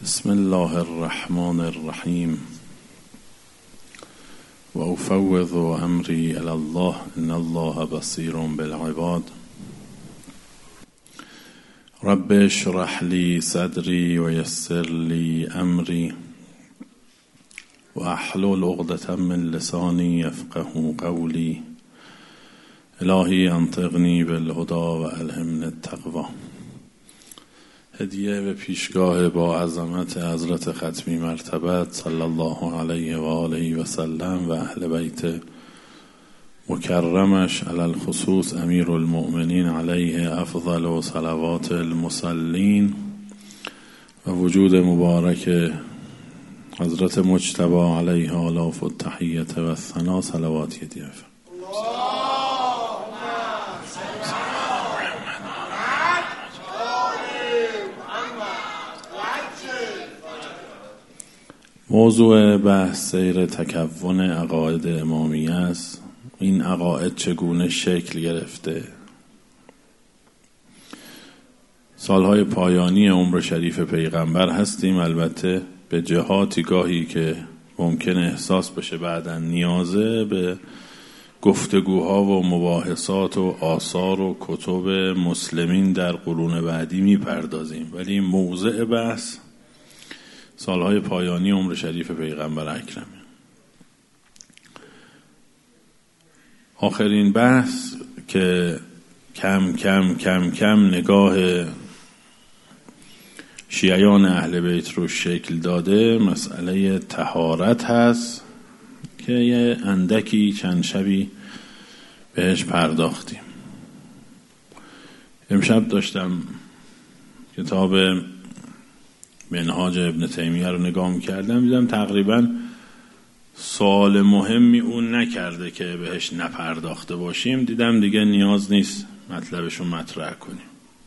بسم الله الرحمن الرحیم و افوض امری الی الله ان الله بصیر بالعباد. رب اشرح لی صدری و یسر لی امری و احلل عقدة من لسانی یفقهوا قولی. الهی انطقنی بالهدی و الهمنی التقوی. هدیه به پیشگاه با عظمت حضرت ختمی مرتبت صلی الله علیه و آله و سلم و اهل بیت مکرمش علی الخصوص امیر المؤمنین علیه افضل و صلوات المصلین و وجود مبارک حضرت مجتبی علیه آلاف التحیت و الثنا صلواتی دیف. موضوع بحث سیر تکون عقاید امامیه است. این عقاید چگونه شکل گرفته؟ سالهای پایانی عمر شریف پیغمبر هستیم، البته به جهاتی گاهی که ممکن احساس بشه بعداً نیازه به گفتگوها و مباحثات و آثار و کتب مسلمین در قرون بعدی میپردازیم، ولی موضع بحث سالهای پایانی عمر شریف پیغمبر اکرم. آخرین بحث که کم کم کم کم نگاه شیعیان اهل بیت رو شکل داده مسئله طهارت هست که یه اندکی چند شبی بهش پرداختیم. امشب داشتم کتاب منهاج ابن تیمیه رو نگاه می‌کردم، دیدم تقریباً سوال مهمی اون نکرده که بهش نپرداخته باشیم. دیدم دیگه نیاز نیست مطلبش رو مطرح کنیم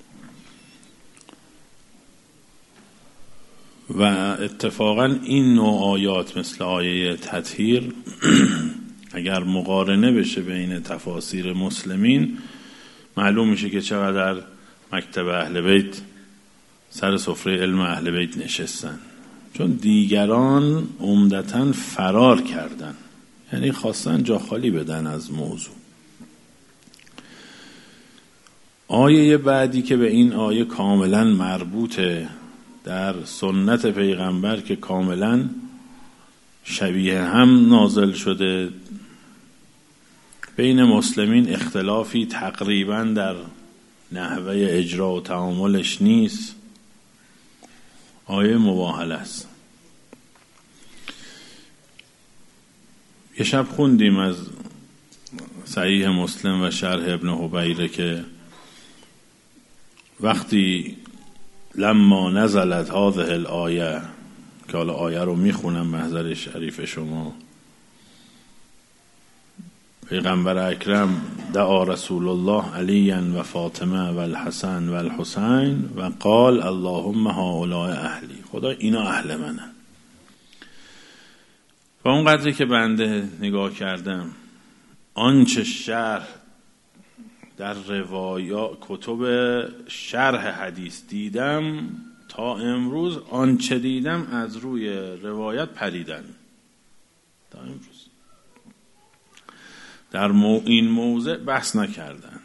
و اتفاقاً این نوع آیات مثل آیه تطهیر اگر مقارنه بشه بین تفاسیر مسلمین معلوم میشه که چقدر مکتب اهل بیت سر سفره علم اهل بیت نشستن، چون دیگران عمدتاً فرار کردن، یعنی خواستن جا خالی بدن از موضوع. آیه بعدی که به این آیه کاملاً مربوطه در سنت پیغمبر که کاملاً شبیه هم نازل شده، بین مسلمین اختلافی تقریباً در نحوه اجرا و تعاملش نیست. آیه مباهله است. یه شب خوندیم از صحیح مسلم و شرح ابن حبیره که وقتی لما نزلت هذه الآیه، که حالا آیه رو میخونم محضر شریف شما، پیغمبر اکرم دعا رسول الله علیا و فاطمه و الحسن و الحسین و قال اللهم هؤلاء اهلی، خدا اینا اهل منن. و اون قدری که بنده نگاه کردم آنچه شرح در روایات کتب شرح حدیث دیدم تا امروز، آنچه دیدم از روی روایت پریدن تا امروز. در این موضع بحث نکردن،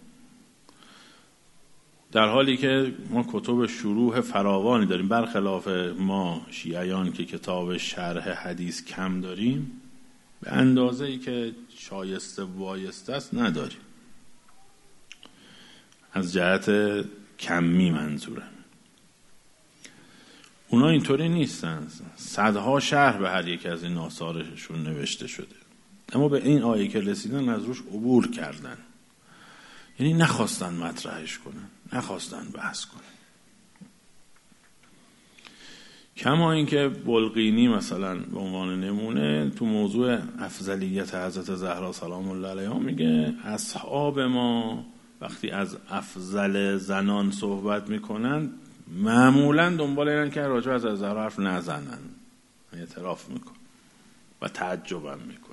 در حالی که ما کتب شروح فراوانی داریم، برخلاف ما شیعیان که کتاب شرح حدیث کم داریم، به اندازه‌ای که شایسته و بایسته است نداریم، از جهت کمی منظورم. اونا اینطوری نیستن، صدها شرح به هر یک از این آثارشون نوشته شده، اما به این آیه که رسیدن از روش عبور کردن، یعنی نخواستن مطرحش کنن، نخواستن بحث کنن. کما اینکه بلقینی مثلا به عنوان نمونه تو موضوع افضلیت حضرت زهرا سلام الله علیها میگه اصحاب ما وقتی از افضل زنان صحبت میکنن معمولا دنبال اینن که راجع از زهرا حرف نزنن، اعتراف میکن و تعجبم میکن،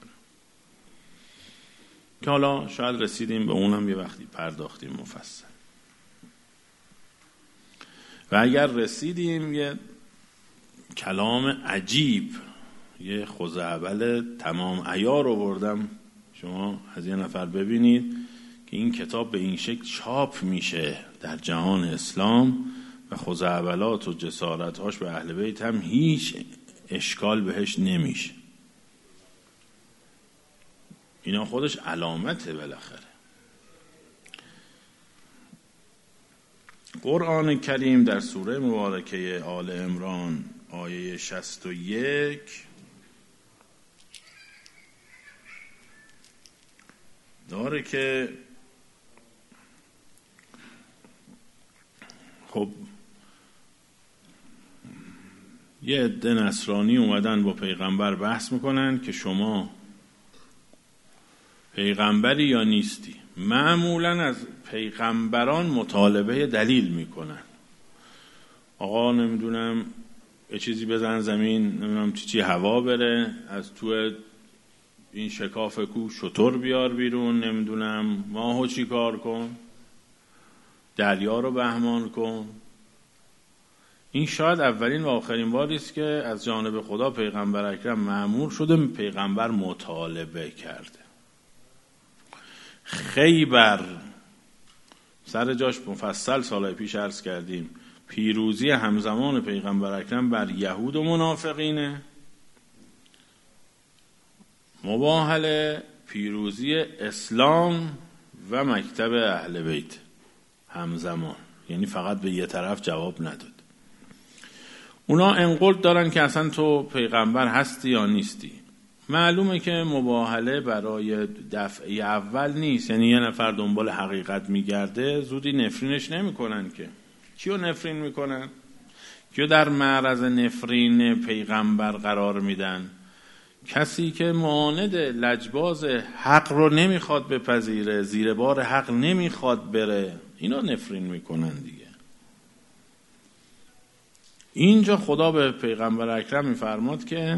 که حالا شاید رسیدیم به اونم یه وقتی پرداختیم مفصل. و اگر رسیدیم یه کلام عجیب، یه خزعبل تمام عیار آوردم شما از یه نفر ببینید که این کتاب به این شکل چاپ میشه در جهان اسلام و خزعبلات و جسارت‌هاش به اهل بیت هم هیچ اشکال بهش نمیشه. اینا خودش علامته بالاخره. قرآن کریم در سوره مبارکه آل عمران آیه 61 داره که خب یه عده نصرانی اومدن با پیغمبر بحث میکنن که شما پیغمبری یا نیستی. معمولا از پیغمبران مطالبه دلیل میکنن. آقا نمیدونم یه چیزی بزن زمین، نمیدونم چی هوا بره، از تو این شکاف کو شتر بیار بیرون، نمیدونم ماهو چی کار کن، دریا رو بهمان کن. این شاید اولین و آخرین باری است که از جانب خدا پیغمبر اکرم مأمور شده پیغمبر مطالبه کرده. خیبر سر جاش مفصل سالهای پیش عرض کردیم، پیروزی همزمان پیغمبر اکرم بر یهود و منافقینه، مباهله پیروزی اسلام و مکتب اهل بیت همزمان، یعنی فقط به یه طرف جواب نداد. اونا انقلت دارن که اصلا تو پیغمبر هستی یا نیستی. معلومه که مباهله برای دفعه اول نیست، یعنی یه نفر دنبال حقیقت میگرده زودی نفرینش نمیکنن که. کیو نفرین میکنن؟ کیو در معرض نفرین پیغمبر قرار میدن؟ کسی که معاند لجباز حق رو نمیخواد بپذیره، زیر بار حق نمیخواد بره، اینا نفرین میکنن دیگه. اینجا خدا به پیغمبر اکرم میفرماد که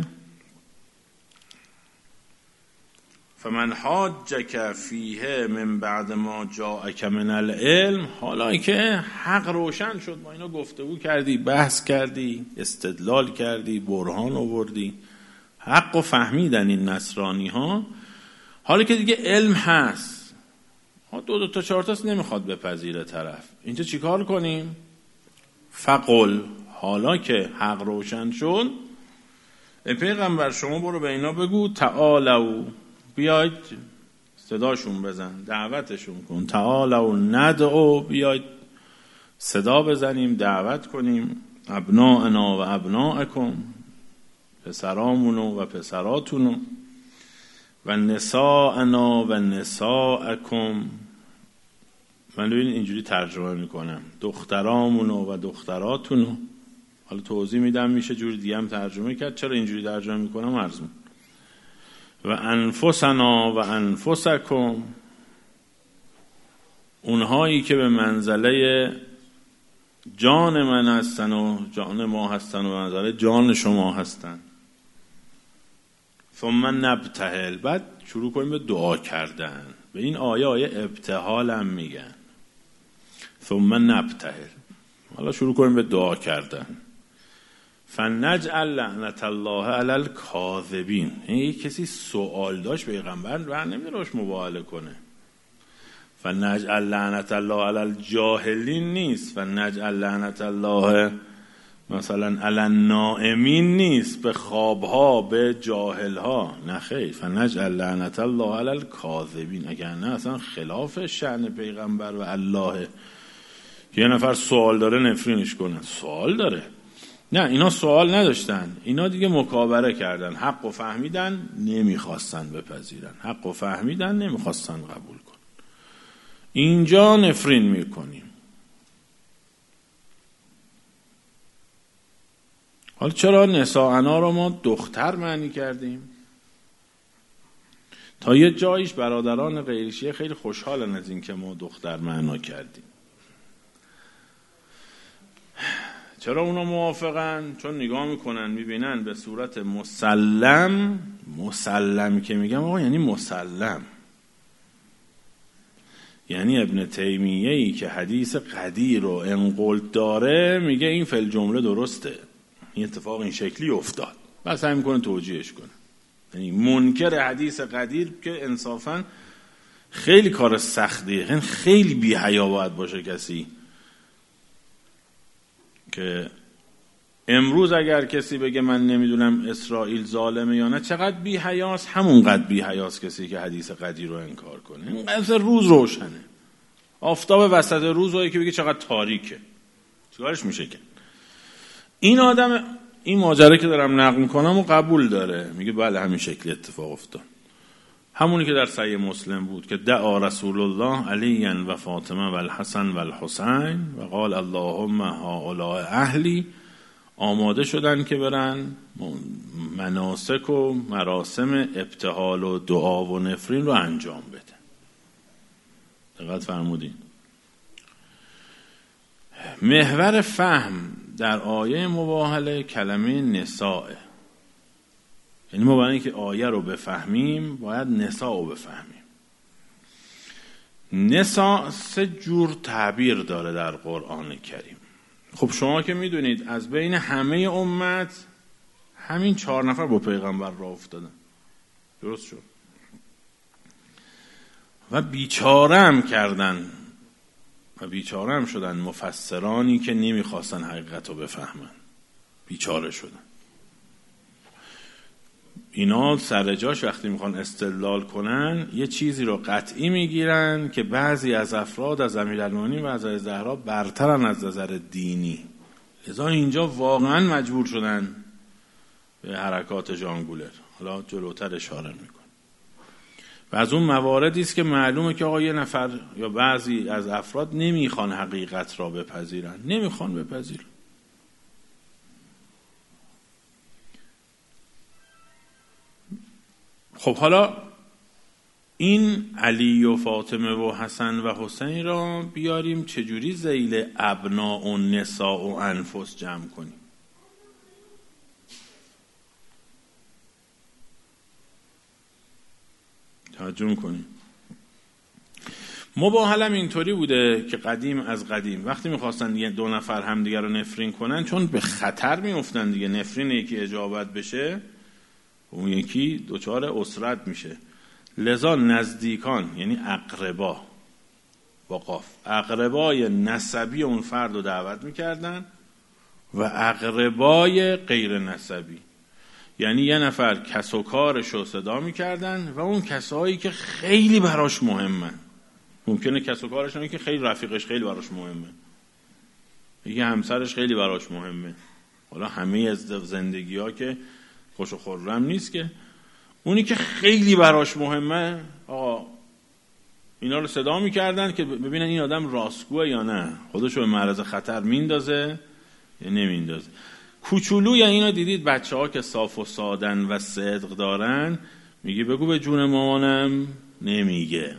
فمن حاجک فیه من بعد ما جاءک من العلم، حالا که حق روشن شد، ما اینا گفتگو کردی، بحث کردی، استدلال کردی، برهان آوردی، حق و فهمیدن این نصرانی ها، حالا که دیگه علم هست، دو تا چهار تاست نمیخواد بپذیره طرف، اینجا چیکار کنیم؟ فقل، حالا که حق روشن شد ای پیغمبر شما برو به اینا بگو تعالوا، بیاید صداشون بزن، دعوتشون کن، تعالوا ندعو، بیاید صدا بزنیم، دعوت کنیم، ابناءنا و ابناءکم، پسرامونو و پسراتونو، و نساءنا و نساءکم، من ببین اینجوری ترجمه میکنم، دخترامونو و دختراتونو. حالا توضیح میدم میشه جوری دیگه هم ترجمه کرد، چرا اینجوری ترجمه میکنم عرض میکنم. و انفسنا و انفسکم، اونهایی که به منزله جان من هستن و جان ما هستن و به منزله جان شما هستن. ثم نبتهل، بعد شروع کنیم به دعا کردن. به این آیه ابتهال هم میگن. ثم نبتهل، حالا شروع کنیم به دعا کردن. فنجعل لعنت الله علی الکاذبین. یعنی کسی سوال داشت پیغمبر و نمیدونه روش مباهله کنه. فنجعل لعنت الله علی الجاهلین نیست، فنجعل لعنت الله مثلا علی النائمین نیست، به خوابها، به جاهلها، نه خیر، فنجعل لعنت الله علی الکاذبین. اگر نه اصلا خلاف شأن پیغمبر و الله یه نفر سوال داره نفرینش کنن. سوال داره، نه اینا سوال نداشتن، اینا دیگه مکابره کردن، حق و فهمیدن نمیخواستن بپذیرن، حق و فهمیدن نمیخواستن قبول کن. اینجا نفرین میکنیم. حالا چرا نساءنا رو ما دختر معنی کردیم؟ تا یه جایش برادران غیر شیعه خیلی خوشحالن از این که ما دختر معنا کردیم. چرا اونا موافقن؟ چون نگاه میکنن میبینن به صورت مسلم که میگم آقا یعنی مسلم، یعنی ابن تیمیه‌ای که حدیث قدیر رو انقلت داره میگه این فی الجمله درسته، این اتفاق این شکلی افتاد، بس سعی میکنه توجیهش کنه. یعنی منکر حدیث قدیر که انصافاً خیلی کار سختیه، خیلی بی حیا باید باشه کسی که امروز اگر کسی بگه من نمیدونم اسرائیل ظالمه یا نه چقدر بی حیاست، همونقدر بی حیاست کسی که حدیث قدیر رو انکار کنه. اینقدر روز روشنه، آفتاب وسط روز که بگه چقدر تاریکه، چیکارش میشه که این آدم این ماجرا که دارم نقل میکنم و قبول داره، میگه بله همین شکلی اتفاق افتاد، همونی که در صحیح مسلم بود که دعا رسول الله علی و فاطمه و الحسن و الحسین و قال اللهم هؤلاء اهلی، آماده شدن که برن مناسک و مراسم ابتهال و دعا و نفرین رو انجام بده. دقت فرمودین؟ محور فهم در آیه مباهله کلمه نساء، یعنی ما برای اینکه آیه رو بفهمیم باید نساء رو بفهمیم. نساء 3 جور تعبیر داره در قرآن کریم. خب شما که میدونید از بین همه امت همین 4 نفر با پیغمبر راه افتادن، درست شد، و بیچاره هم کردن و بیچاره هم شدن مفسرانی که نمیخواستن حقیقت رو بفهمن، بیچاره شدن. اینا سر جاش وقتی میخوان استدلال کنن یه چیزی رو قطعی میگیرن که بعضی از افراد از امیرالمومنین و از زهرا برترن از نظر دینی، لذا اینجا واقعا مجبور شدن به حرکات ژانگولر. حالا جلوتر اشاره میکن. و از اون مواردی است که معلومه که آقا یه نفر یا بعضی از افراد نمیخوان حقیقت را بپذیرن، نمیخوان بپذیرن. خب حالا این علی و فاطمه و حسن و حسین را بیاریم چجوری ذیل ابناء و نساء و انفس جمع کنیم؟ توجه کنیم. مباهلم اینطوری بوده که قدیم از قدیم وقتی میخواستن یه 2 نفر همدیگر رو نفرین کنن، چون به خطر میافتن دیگه، نفرین یکی اجابت بشه اون یکی دچار اسرت میشه، لذا نزدیکان یعنی اقربا با قاف، اقربای نسبی اون فرد رو دعوت میکردن و اقربای غیر نسبی، یعنی یه نفر کس و کارش رو صدا میکردن و اون کسایی که خیلی براش مهمن. ممکنه کس و کارش که خیلی رفیقش خیلی براش مهمه، یه همسرش خیلی براش مهمه، حالا همه از زندگی ها که خوش و خرم نیست، که اونی که خیلی براش مهمه آقا اینا رو صدا میکردن که ببینن این آدم راستگوه یا نه، خودشو به معرض خطر میندازه یا نمیندازه. کوچولو یا اینو دیدید بچه ها که صاف و سادن و صدق دارن، میگه بگو به جون مامانم، نمیگه.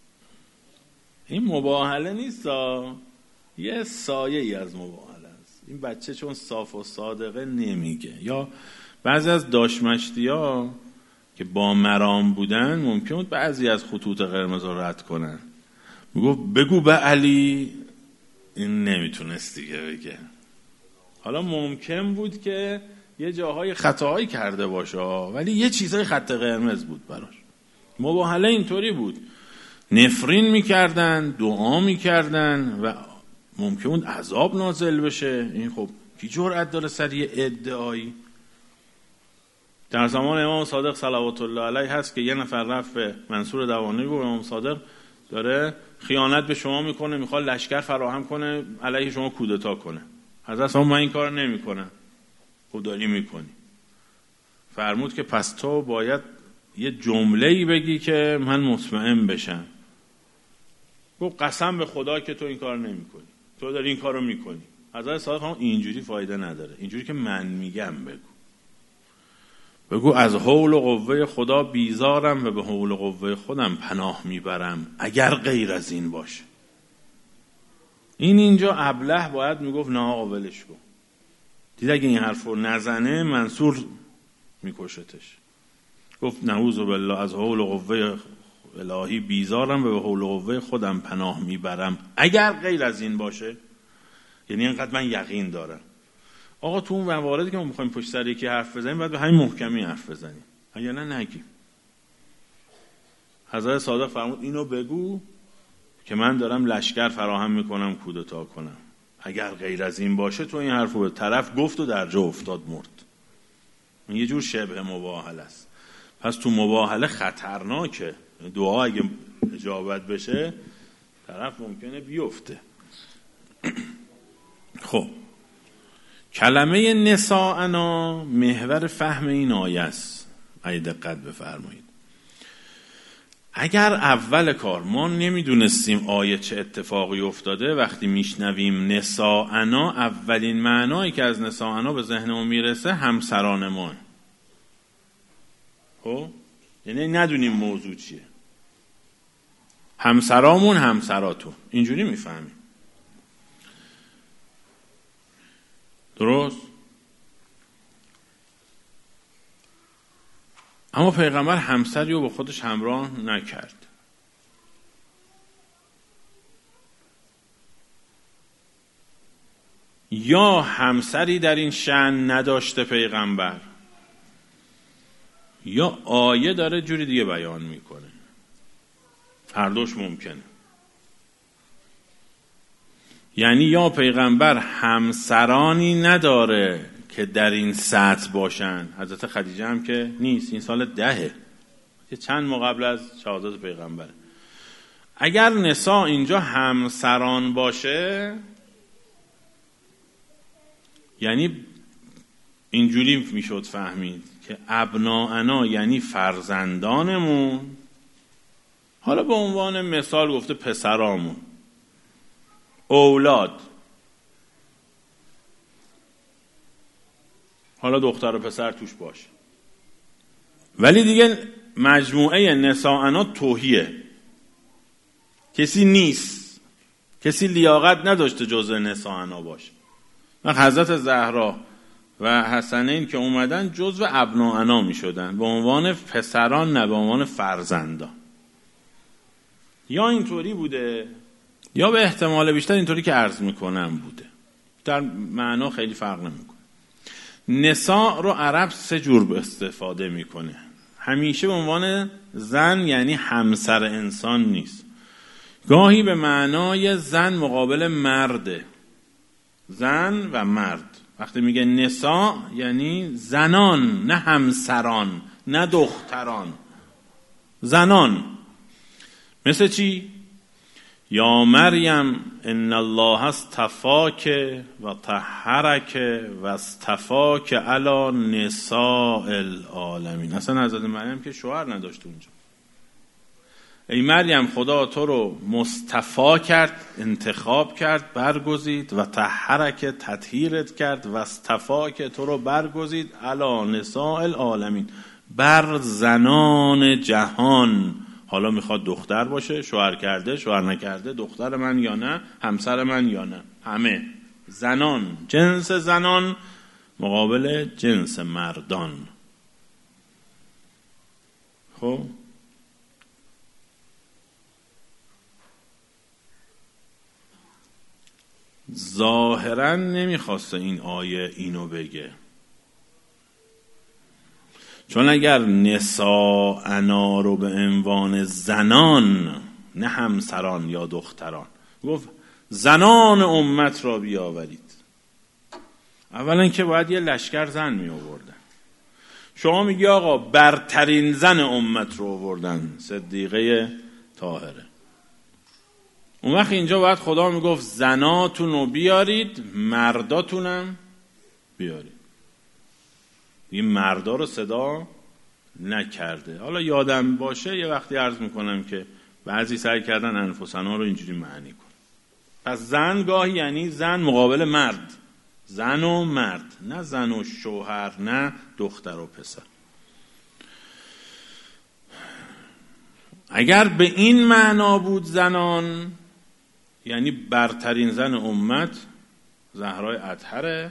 این مباهله نیست، یه سایه ای از مباهله است. این بچه چون صاف و صادقه نمیگه. یا بعضی از داشمشتی ها که با مرام بودن ممکن بود بعضی از خطوط قرمز رو رد کنن، میگو بگو به علی، این نمیتونست دیگه بگه. حالا ممکن بود که یه جاهای خطاهایی کرده باشه ولی یه چیزای خط قرمز بود براش. مباهله اینطوری بود، نفرین میکردن، دعا میکردن و ممکن بود عذاب نازل بشه. این خب کی جرأت داره سر یه ادعایی؟ در زمان امام صادق صلوات الله علیه هست که یه نفر رفت به منصور دوانی گفت امام صادق داره خیانت به شما میکنه، میخواد لشکر فراهم کنه علیه شما کودتا کنه. حضرت من این کار نمیکنم. خود داری میکنی. فرمود که پس تو باید یه جمله‌ای بگی که من مطمئن بشم. گفت قسم به خدا که تو این کار نمیکنی، تو داری این کارو میکنی. حضرت صادق هم اینجوری فایده نداره، اینجوری که من میگم بگو از حول و قوه خدا بیزارم و به حول و قوه خودم پناه میبرم اگر غیر از این باشه. این اینجا ابله باید میگفت نه آقا ولش کن. دید اگه این حرف رو نزنه منصور میکشتش. گفت نعوذ بالله از حول و قوه الهی بیزارم و به حول و قوه خودم پناه میبرم اگر غیر از این باشه. یعنی اینقدر من یقین دارم. آقا تو اون مواردی که ما میخوایم پشت سر یکی حرف بزنیم باید به همین محکمی حرف بزنیم، اگر نه نگیم. حضرت صادق فرمود اینو بگو که من دارم لشکر فراهم میکنم کودتا کنم، اگر غیر از این باشه تو این حرفو به طرف گفت و در جا افتاد مرد. این یه جور شبه مباهله است. پس تو مباهله خطرناکه، دعا اگه اجابت بشه طرف ممکنه بیفته. خب کلمه نساءنا محور فهم این آیه است. اگه دقت بفرمایید، اگر اول کار ما نمیدونستیم آیه چه اتفاقی افتاده، وقتی میشنویم نساءنا اولین معنایی که از نساءنا به ذهنمون میرسه همسران ما. خب یعنی ندونیم موضوع چیه، همسرامون همسراتون، اینجوری میفهمیم. درست؟ اما پیغمبر همسری رو با خودش همراه نکرد. یا همسری در این شأن نداشته پیغمبر، یا آیه داره جوری دیگه بیان میکنه. هر دوش ممکنه. یعنی یا پیغمبر همسرانی نداره که در این سطح باشن. حضرت خدیجه هم که نیست، این سال 10 که چند ماه قبل از شهادت پیغمبره. اگر نساء اینجا همسران باشه، یعنی اینجوری میشد فهمید که ابناءنا یعنی فرزندانمون، حالا به عنوان مثال گفته پسرامون، اولاد، حالا دختر و پسر توش باشه، ولی دیگه مجموعه نساءنا توهیه، کسی نیست، کسی لیاقت نداشته جزء نساءنا باشه. و حضرت زهرا و حسنین که اومدن جزء ابناءنا می شدن، به عنوان پسران نه به عنوان فرزندان. یا اینطوری بوده یا به احتمال بیشتر اینطوری که عرض میکنم بوده، در معنا خیلی فرق نمیکنه. نساء رو عرب 3 جور استفاده میکنه، همیشه به عنوان زن یعنی همسر انسان نیست، گاهی به معنای زن مقابل مرده، زن و مرد. وقتی میگه نساء یعنی زنان، نه همسران، نه دختران، زنان. مثل چی؟ یا مریم ان الله اصطفاک و طهرک و اصطفاک علی نساء العالمین. اصلا حضرت مریم که شوهر نداشت اونجا. ای مریم خدا تو رو مصطفی کرد، انتخاب کرد، برگزید، و طهرک تطهیرت کرد، و اصطفاک تو رو برگزید علی نساء العالمین، بر زنان جهان. حالا میخواد دختر باشه، شوهر کرده، شوهر نکرده، دختر من یا نه، همسر من یا نه، همه زنان، جنس زنان مقابل جنس مردان. خب ظاهرا نمیخواسته این آیه اینو بگه، چون اگر نساءنا رو به عنوان زنان، نه همسران یا دختران، گفت زنان امت را بیاورید، اولا که باید یه لشکر زن می آوردن. شما میگی آقا برترین زن امت رو آوردن، صدیقه طاهره. اون وقت اینجا باید خدا میگفت زناتون رو بیارید، مرداتونم بیارید. این مردا رو صدا نکرده. حالا یادم باشه یه وقتی عرض میکنم که بعضی سعی کردن انفسنا رو اینجوری معنی کن. پس زن گاهی یعنی زن مقابل مرد، زن و مرد، نه زن و شوهر، نه دختر و پسر. اگر به این معنا بود زنان، یعنی برترین زن امت زهرای اطهره،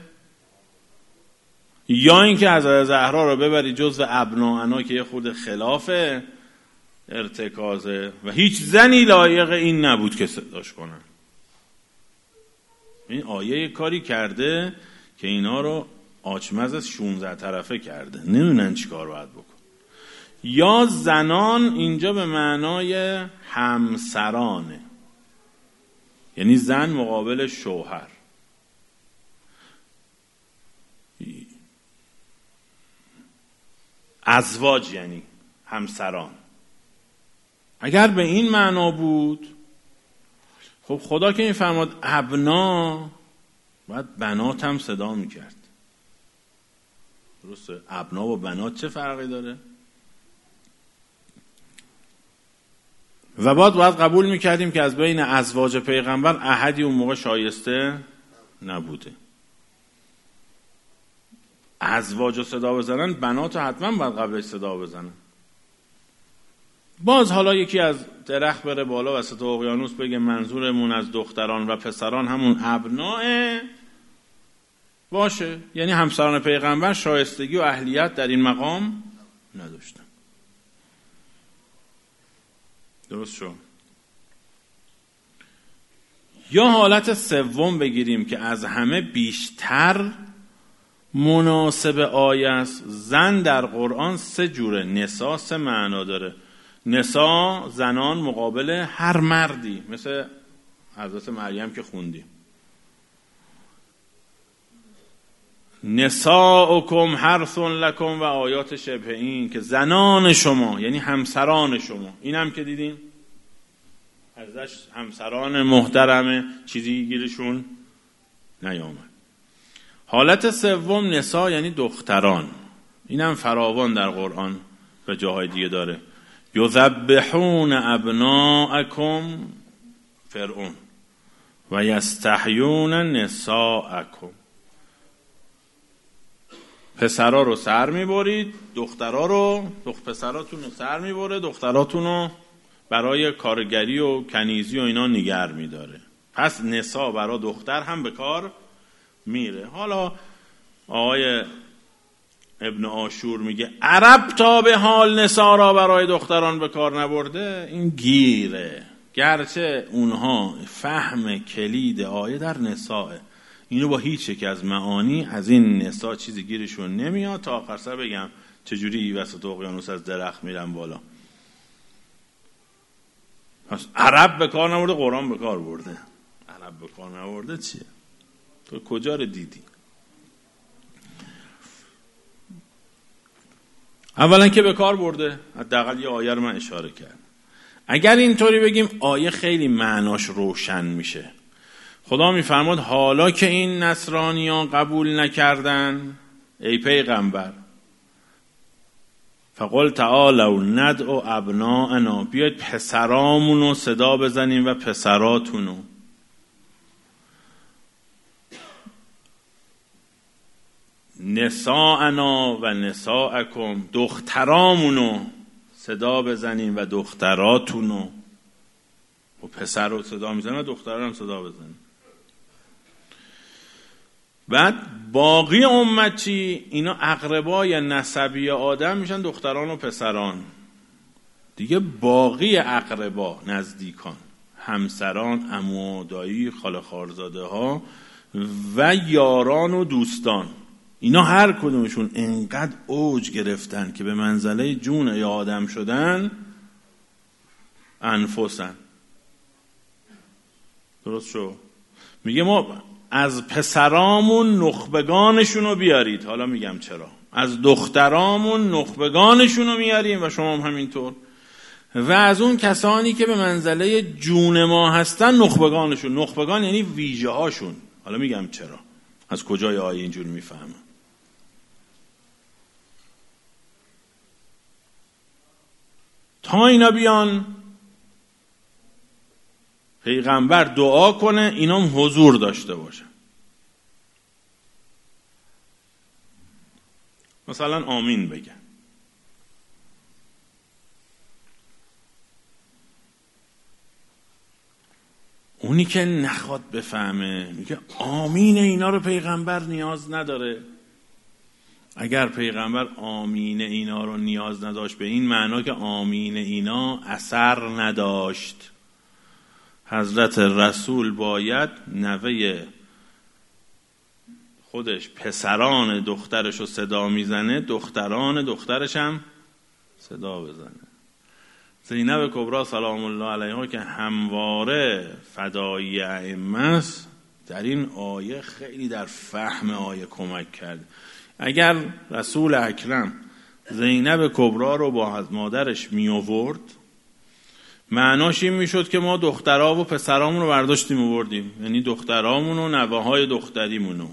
یا اینکه حضرت زهرا رو ببری جزو ابناءنا که یه خود خلاف ارتکازه و هیچ زنی لایق این نبود که صداش کنن. این آیه کاری کرده که اینا رو آچمز 16 طرفه کرده، نمیدونن چی کار باید بکن. یا زنان اینجا به معنای همسرانه، یعنی زن مقابل شوهر. ازواج یعنی همسران. اگر به این معنا بود، خب خدا که میفرماد ابنا، باید بنات هم صدا میکرد. درسته؟ ابنا و بنات چه فرقی داره؟ و باید قبول میکردیم که از بین ازواج پیغمبر احدی اون موقع شایسته نبوده. ازواج رو صدا بزنن، بنات رو حتما باید قبلش صدا بزنن. باز حالا یکی از درخت بره بالا وسط اقیانوس بگه منظورمون از دختران و پسران همون ابناه باشه، یعنی همسران پیغمبر شایستگی و اهلیت در این مقام نداشتن. درست شد؟ یا حالت سوم بگیریم که از همه بیشتر مناسب آیه است. زن در قرآن 3 جوره. نساء 3 معنا داره. نساء زنان مقابل هر مردی، مثل حضرت مریم که خوندیم. نساؤکم حرث لکم و آیات شبه این، که زنان شما یعنی همسران شما. این هم که دیدیم ازش همسران محترمه، چیزی گیرشون نیامد. حالت سوم نساء یعنی دختران. این هم فراوان در قرآن و جاهای دیگه داره. یذبحون ابناءکم فرعون و یستحیون نساءکم. پسرا رو سر میبرید، پسراتون رو سر میبره، دختراتون رو برای کارگری و کنیزی و اینا نگر میداره. پس نساء برای دختر هم به کار میره. حالا آقای ابن عاشور میگه عرب تا به حال نساء را برای دختران به کار نبرده. این گیره، گرچه اونها فهم کلید آیه در نساء، اینو با هیچ یک از معانی از این نساء چیزی گیرشون نمیاد. تا آخر سر بگم چجوری وسط اقیانوس از درخت میرن بالا. پس عرب به کار نبرده، قرآن به کار برده. عرب به کار نبرده چیه؟ تو کجا رو دیدی؟ اولا که به کار برده، حداقل یه آیه رو من اشاره کردم. اگر اینطوری بگیم آیه خیلی معناش روشن میشه. خدا میفرماد حالا که این نصرانیان قبول نکردن ای پیغمبر، فقل تعالوا ندعو ابناءنا، بیاید پسرامونو صدا بزنیم و پسراتونو. نساءنا و نساءکم، دخترامونو صدا بزنیم و دختراتونو. و پسر رو صدا میزنیم و دختر هم صدا بزنیم. بعد باقی امت چی؟ اینا اقربای نسبی آدم میشن دختران و پسران دیگه. باقی اقربا، نزدیکان، همسران، عمو و دایی، خاله خالزاده ها و یاران و دوستان، اینا هر کدومشون انقدر اوج گرفتن که به منزله جون یا آدم شدن انفسن. درست شو؟ میگه ما از پسرامون نخبگانشون رو بیارید. حالا میگم چرا. از دخترامون نخبگانشون رو میاریم و شما هم همینطور. و از اون کسانی که به منزله جون ما هستن نخبگانشون. نخبگان یعنی ویژه هاشون. حالا میگم چرا، از کجای آیه اینجور میفهمم. تا اینا بیان پیغمبر دعا کنه اینا هم حضور داشته باشه. مثلا آمین بگن. اونی که نخواد بفهمه میگه آمین اینا رو پیغمبر نیاز نداره. اگر پیغمبر آمین اینا رو نیاز نداشت به این معنا که آمین اینا اثر نداشت. حضرت رسول باید نوه خودش پسران دخترش رو صدا میزنه، دختران دخترش هم صدا بزنه. زینب کبری سلام الله علیها که همواره فدایی ائمه است، در این آیه خیلی در فهم آیه کمک کرد. اگر رسول اکرم زینب کبری رو با مادرش می آورد، معناش این میشد که ما دخترها و پسرامون رو برداشتیم آوردیم، یعنی دخترامون و نوه‌های دختریمونو.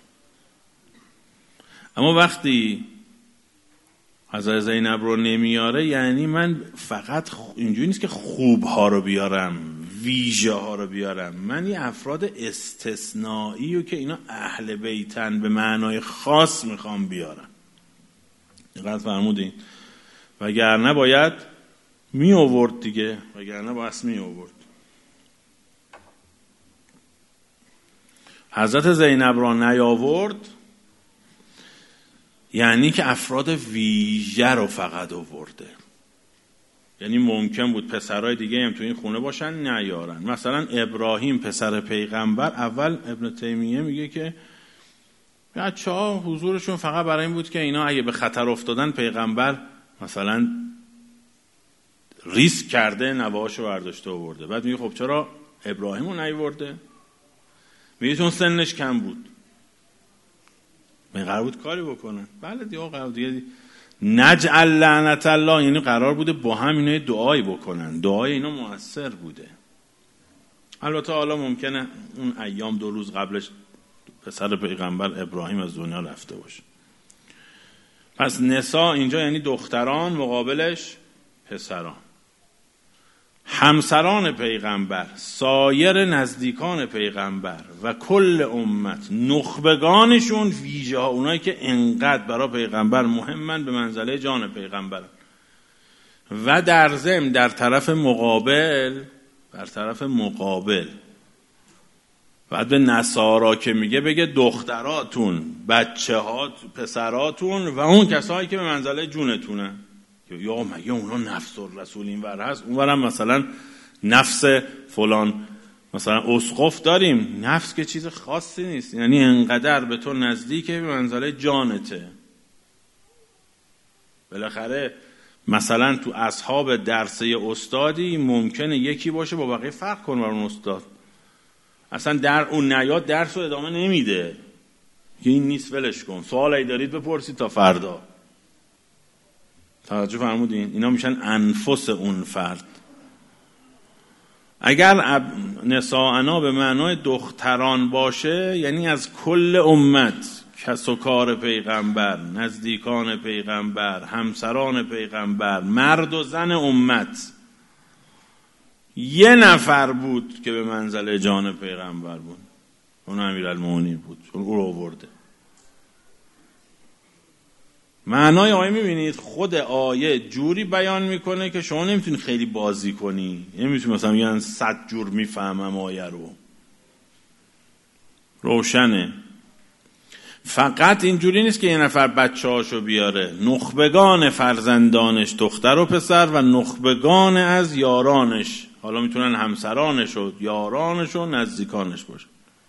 اما وقتی حضرت زینب رو نمیاره، یعنی من فقط اینجوری نیست که خوبها رو بیارم، ویژه ها رو بیارم، من یه افراد استثنایی رو که اینا اهل بیتن به معنای خاص میخوام بیارم. دقت فرمودین؟ وگرنه باید می آورد دیگه، وگرنه باید می آورد. حضرت زینب را نیاورد یعنی که افراد ویژه رو فقط آورده. یعنی ممکن بود پسرای دیگه هم تو این خونه باشن نیارن. مثلا ابراهیم پسر پیغمبر، اول ابن تیمیه میگه که بچه‌ها حضورشون فقط برای این بود که اینا اگه به خطر افتادن پیغمبر مثلا ریسک کرده نوهاشو برداشته آورده. بعد میگه خب چرا ابراهیم رو نیاورده؟ میگه چون سنش کم بود، من قرار بود کاری بکنن. بله دیگه قرار دیگه نجعل لعنت الله، یعنی قرار بوده با هم اینا دعایی بکنن، دعای اینا مؤثر بوده. البته حالا ممکنه اون ایام 2 روز قبلش پسر پیغمبر ابراهیم از دنیا رفته باشه. پس نساء اینجا یعنی دختران، مقابلش پسران. همسران پیغمبر، سایر نزدیکان پیغمبر و کل امت، نخبگانشون، ویژه ها، اونایی که انقدر برای پیغمبر مهمن، به منزله جان پیغمبر. و در ضمن در طرف مقابل بعد به نصارا که میگه بگه دختراتون، بچه ها، پسراتون و اون کسایی که به منزله جونتونه. یا مگه اونا نفس الرسول این ور هست، اون ورم مثلا نفس فلان مثلا اسقف داریم. نفس که چیز خاصی نیست، یعنی انقدر به تو نزدیکه به منزله جانته. بالاخره مثلا تو اصحاب درسه استادی ممکنه یکی باشه با بقیه فرق کنه بر اون استاد، اصلا در اون نیاد درس رو ادامه نمیده که این نیست ولش کن، سوالی دارید بپرسید تا فردا. توجه فرمودین؟ اینا میشن انفس اون فرد. اگر نساءنا به معنای دختران باشه یعنی از کل امت، کس و کار پیغمبر، نزدیکان پیغمبر، همسران پیغمبر، مرد و زن امت. 1 نفر بود که به منزله جان پیغمبر بود، اون امیرالمومنین بود، چون او رو آورده. معنای آیه میبینید خود آیه جوری بیان میکنه که شما نمیتونی خیلی بازی کنی، نمیتونی مثلا میگن 100 جور میفهمم آیه رو. روشنه. فقط اینجوری نیست که 1 نفر بچه‌هاشو بیاره، نخبگان فرزندانش، دختر و پسر، و نخبگان از یارانش، حالا میتونن همسرانش و یارانش و نزدیکانش باشه.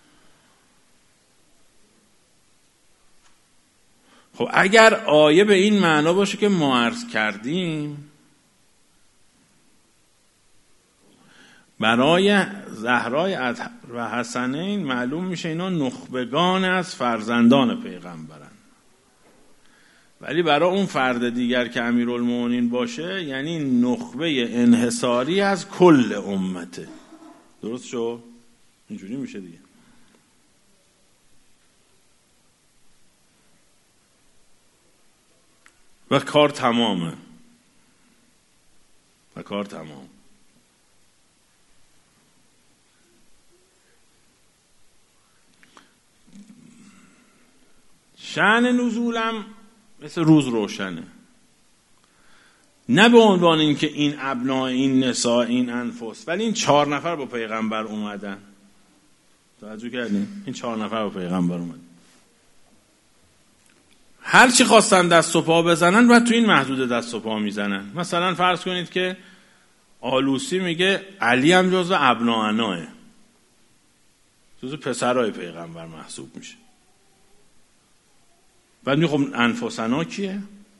خب اگر آیه به این معنا باشه که ما عرض کردیم، برای زهرای و حسنین معلوم میشه اینا نخبگان از فرزندان پیغمبرن، ولی برای اون فرد دیگر که امیرالمومنین باشه یعنی نخبه انحصاری از کل امته. درست شو؟ اینجوری میشه دیگه. و کار تمامه. شأن نزولم مثل روز روشنه، نه به عنوان این که این ابناء، این نساء، این انفس، ولی این 4 نفر با پیغمبر اومدن. توجه کردین؟ این 4 نفر با پیغمبر اومدن، هر چی خواستن دست و پا بزنن و تو این محدود دست و پا میزنن. مثلا فرض کنید که آلوسی میگه علی هم جزو ابناء، جزو پسرای پیغمبر محسوب میشه. بعد میگه خب انفسنا کیه؟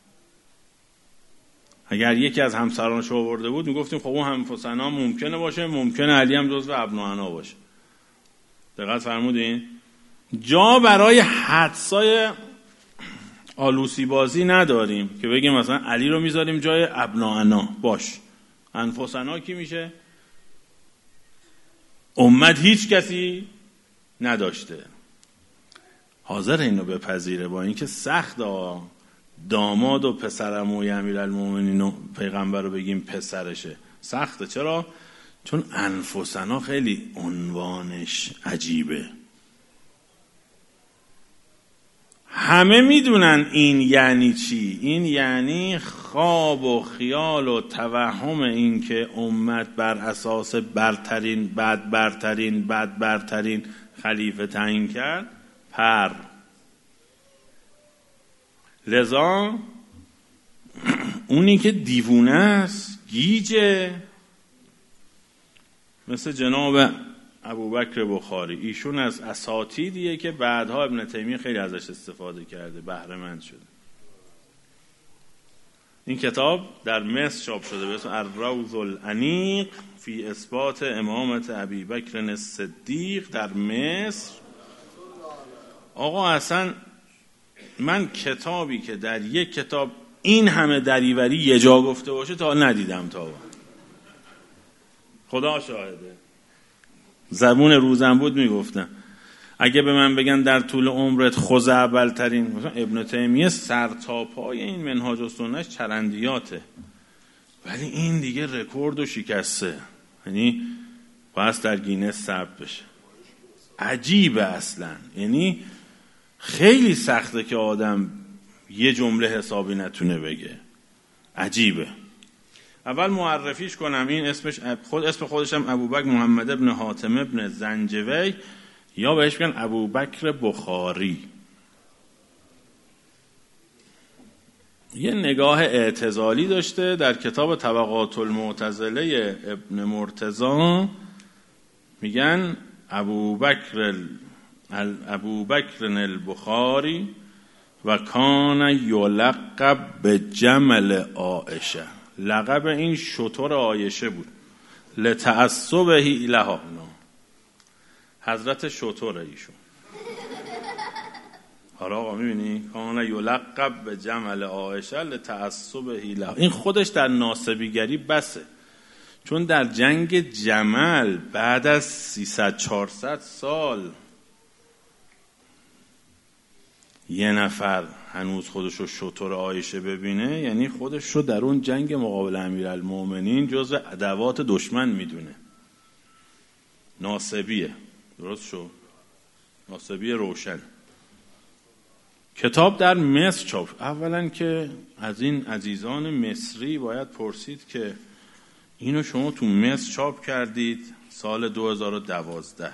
اگر یکی از همسرانش آورده بود میگفتیم خب اون انفسنا ممکنه باشه، ممکنه علی هم جزو ابناءنا باشه. دقت فرمودین؟ جا برای حدسای آلوسی بازی نداریم که بگیم مثلا علی رو میذاریم جای ابناءنا. باش، انفسنا کی میشه؟ امت هیچ کسی نداشته. حاضر اینو بپذیره با اینکه سخت داماد و پسرعموی امیرالمومنین و پیغمبر رو بگیم پسرشه، سخته. چرا؟ چون انفسنا خیلی عنوانش عجیبه. همه میدونن این یعنی چی. این یعنی خواب و خیال و توهم این که امت بر اساس برترین خلیفه تعیین کرد لذا اونی که دیوونه است، گیجه، مثل جناب ابوبکر بخاری. ایشون از اساتیدیه که بعدها ابن تیمیه خیلی ازش استفاده کرده، بهره مند شده. این کتاب در مصر چاپ شده به اسم الروض الانیق فی اثبات امامت ابیبکر الصدیق در مصر. آقا اصلا من کتابی که در یک کتاب این همه دریوری یه جا گفته باشه تا ندیدم. تا خدا شاهده، زبون روزم بود میگفتم اگه به من بگن در طول عمرت خزعبل‌ترین، مثلا ابن تیمیه سرتاپای این منهاج السنه‌اش چرندیاته، ولی این دیگه رکورد و شکسته، یعنی باید در گینس ثبت بشه. عجیبه اصلا، یعنی خیلی سخته که آدم یه جمله حسابی نتونه بگه. عجیبه. اول معرفیش کنم. این اسمش اسم خودشم ابوبکر محمد ابن حاتم ابن زنجوی، یا بهش میگن ابوبکر بخاری. یه نگاه اعتزالی داشته. در کتاب طبقات المعتزله ابن مرتضی میگن ابوبکر البخاری و کان یلقب به جمل عایشه. لقب این شتر عایشه بود. لتعصبه لها، حضرت شتر ایشون. حالا آقا میبینی کان یلقب به جمل عایشه لتعصبه لها. این خودش در ناسبیگری بسه، چون در جنگ جمل بعد از 300-400 سال یه نفر هنوز خودشو شتر عایشه ببینه، یعنی خودشو در اون جنگ مقابل امیرالمومنین جزو عدوات دشمن میدونه. ناسبیه، درست شد؟ ناسبی روشن. کتاب در مصر چاپ. اولا که از این عزیزان مصری باید پرسید که اینو شما تو مصر چاپ کردید سال 2012.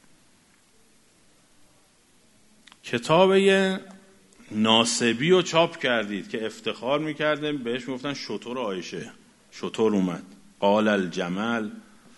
کتاب ناسبی رو چاپ کردید که افتخار میکردیم بهش میگفتن شتر عایشه. شتر اومد، قال الجمل،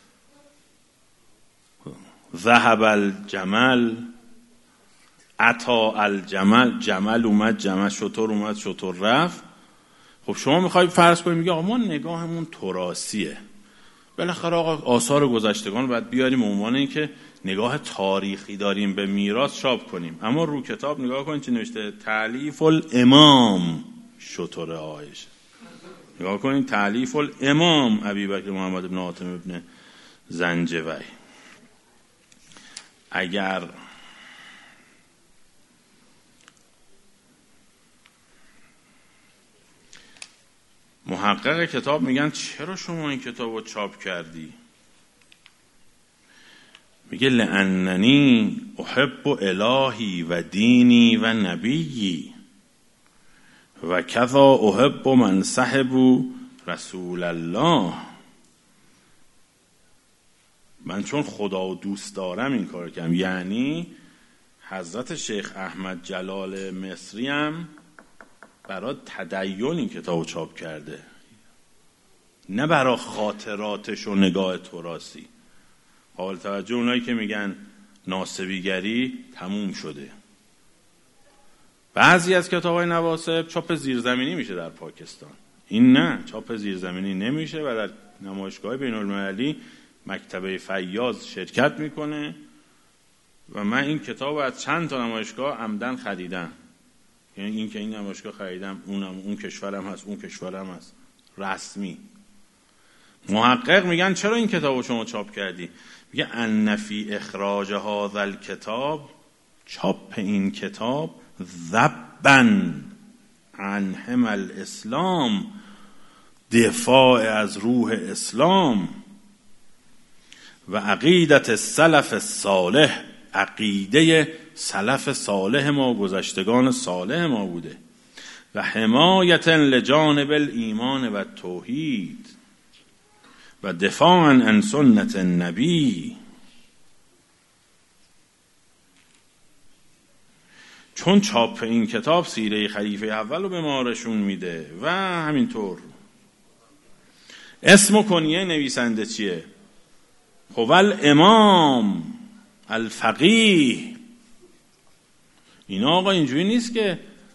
ذهب الجمل، عطا الجمل. جمل اومد، جمل، شتر اومد، شتر رفت. خب شما میخوای فرض کنید میگه آقا ما نگاهمون تراثیه، بالاخره آقا آثار گذشتگان باید بیاریم عنوان این که نگاه تاریخی داریم به میراث چاپ کنیم. اما رو کتاب نگاه کنید چی نوشته؟ تألیف الامام شتر عایشه. نگاه کنید، تألیف الامام ابیبکر محمد ابن حاتم ابن زنجوی. اگر محقق کتاب میگن چرا شما این کتاب رو چاپ کردی؟ میگه لأننی احب الهی و دینی و نبیی و کذا احب من صحب رسول الله. من چون خدا و دوست دارم این کار کردم. یعنی حضرت شیخ احمد جلال مصری هم برای تدین این کتاب چاپ کرده، نه برای خاطراتش و نگاه تراثی. حال توجه اونایی که میگن ناسبیگری تموم شده، بعضی از کتاب‌های نواسب چاپ زیرزمینی میشه در پاکستان، این نه، چاپ زیرزمینی نمیشه و در نمایشگاه بین‌المللی مکتبه فیاض شرکت میکنه و من این کتاب از چند تا نمایشگاه عمدن خریدم. یعنی این که این نمایشگاه خریدم، اون کشورم هست، اون کشورم هست، رسمی. محقق میگن چرا این کتابو شما چاپ کردی؟ میگه ان فی اخراج هذا الکتاب، چاپ این کتاب، ذبا عن حمى الاسلام، دفاع از روح اسلام، و عقیدت السلف الصالح، عقیده سلف صالح ما، گذشتگان صالح ما بوده، و حمایت لجانب الایمان و توحید، و دفاعا عن سنت النبی. چون چاپ این کتاب سیره خلیفه اول رو به ما رشون میده و همینطور. اسم و کنیه نویسنده چیه؟ هو الامام الفقیه. اینا آقا اینجوری نیست که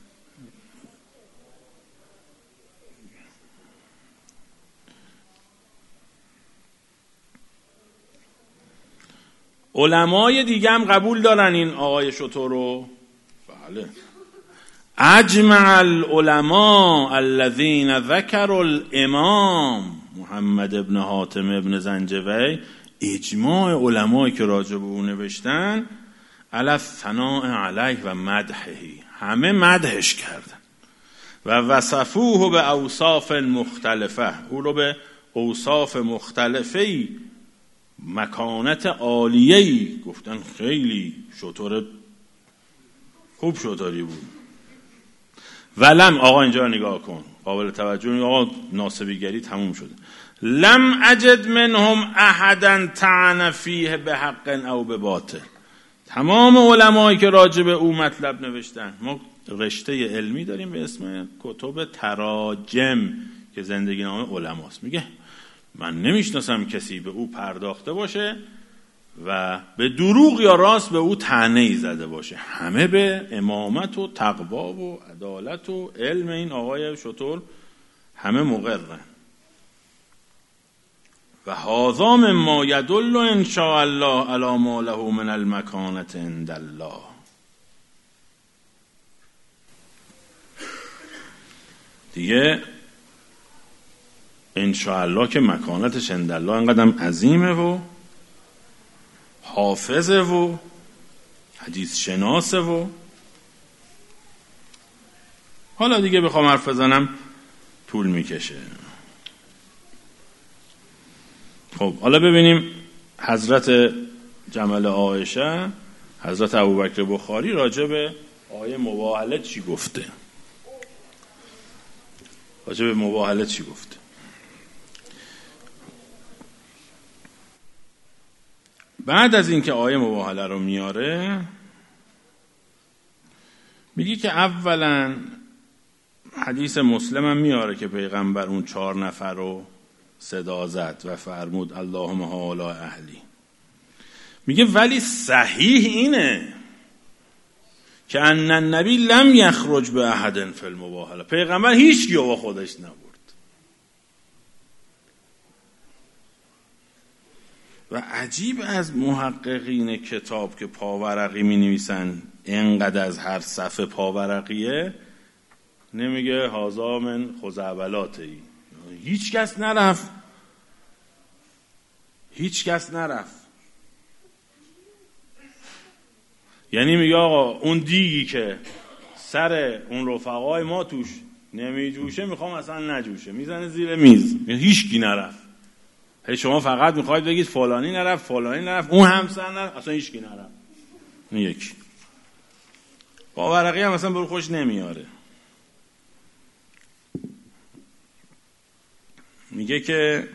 علمای دیگه هم قبول دارن این آقای شتور رو. بله. اجمع العلماء الذين ذكروا الامام محمد ابن حاتم ابن زنجوی، اجماع علمایی که راجع به او نوشتن، علی الثناء علیه و مدحه، همه مدحش کردن و وصفوه به اوصاف مختلفه، او رو به اوصاف مختلفه مکانت عالیه‌ای گفتن. خیلی شطور خوب شطوری بود. ولم، آقا اینجا نگاه کن، قابل توجه، آقا ناسبیگری تموم شده. لم اجد منهم احدا طعن فیه به حق او به باطل. تمام علمایی که راجع به او مطلب نوشتن، ما رشته علمی داریم به اسم کتب تراجم که زندگی نامه علماست، میگه من نمیشناسم کسی به او پرداخته باشه و به دروغ یا راست به او طعنه‌ای زده باشه. همه به امامت و تقوا و عدالت و علم این آقای شتور همه مقرن. و هذا مما يدل ان شاء الله علی ما له من المکانة عند الله. دیگه ان شاء الله که مکانتش عند الله انقدر عظیمه و حافظه و حدیث شناسه و حالا دیگه بخوام حرف بزنم طول میکشه. خب حالا ببینیم حضرت جمل عایشه، حضرت ابوبکر بخاری راجع به آیه مباهله چی گفته. راجع به مباهله چی گفته؟ بعد از اینکه آیه مباهله رو میاره، میگه که اولا حدیث مسلم هم میاره که پیغمبر اون 4 نفر رو صدا زد و فرمود اللهم هؤلاء اهلی. میگه ولی صحیح اینه که ان النبی لم یخرج به احد فی المباهله، پیغمبر هیچ کیو با خودش نبرد. و عجیب از محققین کتاب که پاورقی می نویسن، اینقدر از هر صفحه پاورقیه، نمیگه هازا من خزعبلاتی. هیچ کس نرفت. یعنی میگه آقا اون دیگی که سر اون رفقای ما توش نمی جوشه میخوام اصلا نجوشه، میزنه زیر میز. هیچ کی نرفت. شما فقط میخواید بگید فلانی نرفت، اون همسر نرفت، اصلا هیچ کی نرفت. این یکی. باورقی هم اصلا برو خوش نمیاره. میگه که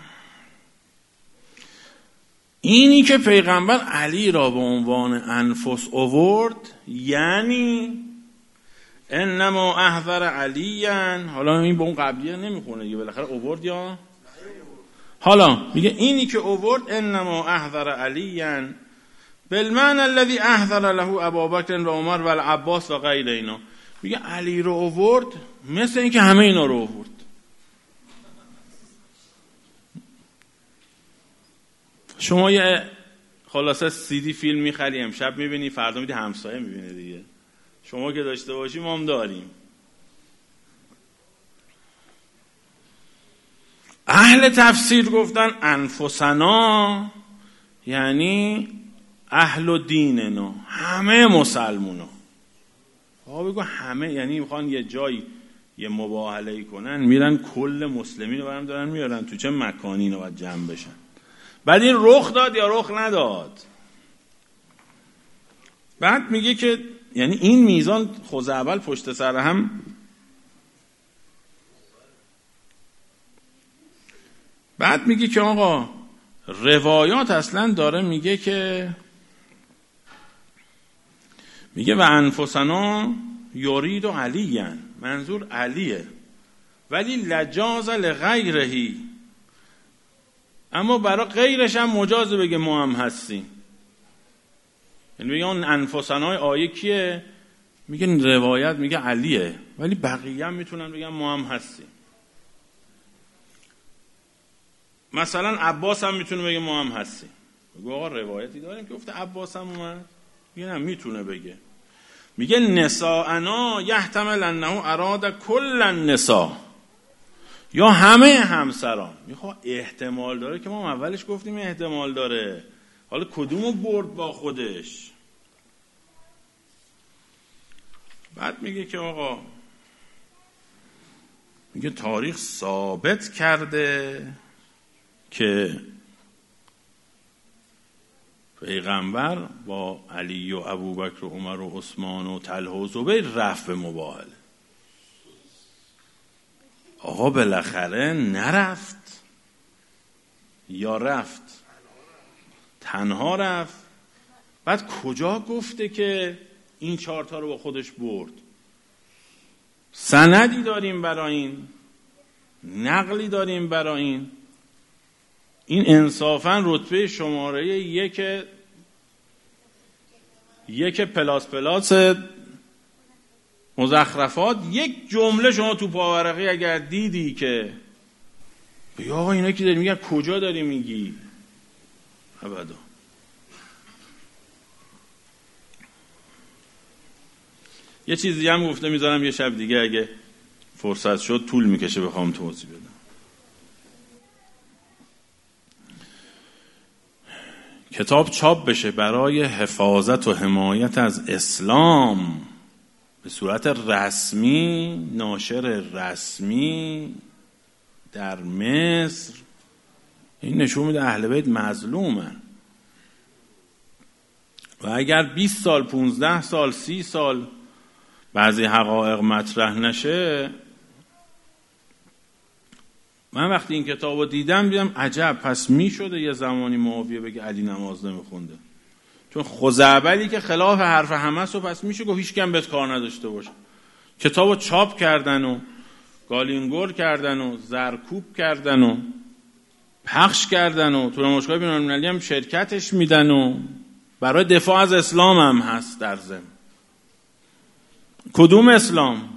اینی که پیغمبر علی را به عنوان انفس آورد، یعنی انما احضر علیان. حالا این به اون قبلیه نمیخونه دیگه، بالاخره آورد یا حالا میگه اینی که آورد انما احضر علیان بالمعنى الذي احضر له ابوبکر و عمر و العباس و غیر اینا. میگه علی رو آورد مثل اینکه همه اینا رو آورد. شما یه خلاصه CD فیلم میخری امشب میبینی، فردا میدی همسایه میبینه دیگه. شما که داشته باشی ما هم داریم. اهل تفسیر گفتن انفسنا یعنی اهل و دیننا، همه مسلمونا. بگو همه یعنی میخوان یه جایی یه مباهله کنن، میرن کل مسلمین رو برام دارن میارن تو چه مکانی اینو باید جمع بشن. بعد این رخ داد یا رخ نداد. بعد میگه که یعنی این میزان خوزعبل پشت سر هم. بعد میگه که آقا روایات اصلا داره میگه که میگه و انفسنا یرید و علیین، منظور علیه، ولی لجاز لغیرهی، اما برای غیرش هم مجازه بگه ما هم هستیم. یعنی میگه اون انفسنای آیه کیه؟ میگه روایت میگه علیه، ولی بقیه هم میتونن بگن ما هم هستیم. مثلا عباس هم میتونه بگه ما هم هستیم. میگه آقا روایتی داریم که گفته عباس هم اومد؟ میگه نه، میتونه بگه. میگه نساءنا یحتمل انه اراد کل النساء، یا همه همسران. میخواه احتمال داره که ما اولش گفتیم احتمال داره، حالا کدومو برد با خودش. بعد میگه که آقا میگه تاریخ ثابت کرده که پیغمبر با علی و ابوبکر و عمر و عثمان و طلحه و زبیر رفت به مباهله. آقا بالاخره نرفت یا رفت؟ تنها رفت. بعد کجا گفته که این 4 تا رو با خودش برد؟ سندی داریم برای این؟ نقلی داریم برای این؟ این انصافاً رتبه شماره یک پلاس مزخرفات. یک جمله شما تو پاورقی اگر دیدی که بیا آقا اینا که داری میگن کجا داری میگی؟ ابدا. یه چیزی هم گفته، میذارم یه شب دیگه اگه فرصت شد، طول میکشه بخوام توضیح بدم. کتاب چاپ بشه برای حفاظت و حمایت از اسلام به صورت رسمی، ناشر رسمی در مصر، این نشون میده اهل بیت مظلومن. و اگر 20 سال 15 سال 30 سال بعضی حقایق مطرح نشه، من وقتی این کتاب رو دیدم عجب، پس می شده یه زمانی معاویه بگه علی نماز نمیخونده، چون خزعبلی که خلاف حرف همه است و پس میشه گفت هیچ کم بهت کار نداشته باشه. کتاب رو چاپ کردن و گالینگور کردن و زرکوب کردن و پخش کردن و تو نمایشگاه بین‌المللی هم شرکتش میدن و برای دفاع از اسلام هم هست در ضمن. کدوم اسلام؟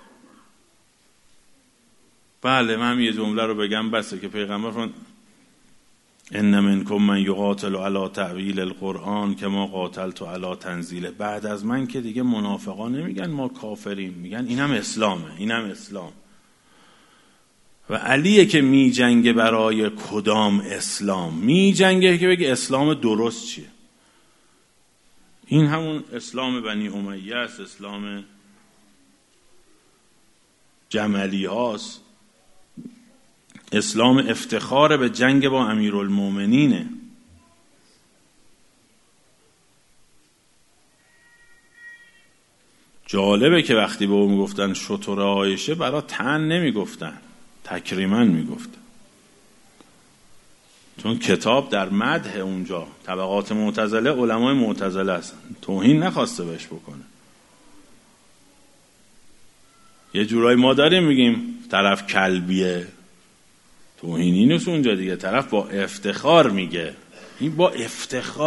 بله، من یه جمله رو بگم بسه که پیغمبر فرمود ان منکم من یقاتل علی تعویل القرآن کما قاتلت علی تنزیله. بعد از من که دیگه منافقا نمیگن ما کافریم، میگن اینم اسلامه، اینم اسلام. و علیه که می جنگه برای کدام اسلام؟ می جنگه که بگه اسلام درست چیه. این همون اسلام بنی امیه است، اسلام جملی هاست، اسلام افتخار به جنگ با امیرالمومنینه. جالبه که وقتی به او میگفتن شتر عایشه، برای تن نمیگفتن، تکریما میگفتن، چون کتاب در مدح اونجا طبقات معتزله، علمای معتزله هستن، توهین نخواسته بهش بکنه. یه جورایی ما داریم میگیم طرف کلبیه، توهینی نیست اونجا دیگه، طرف با افتخار میگه، این با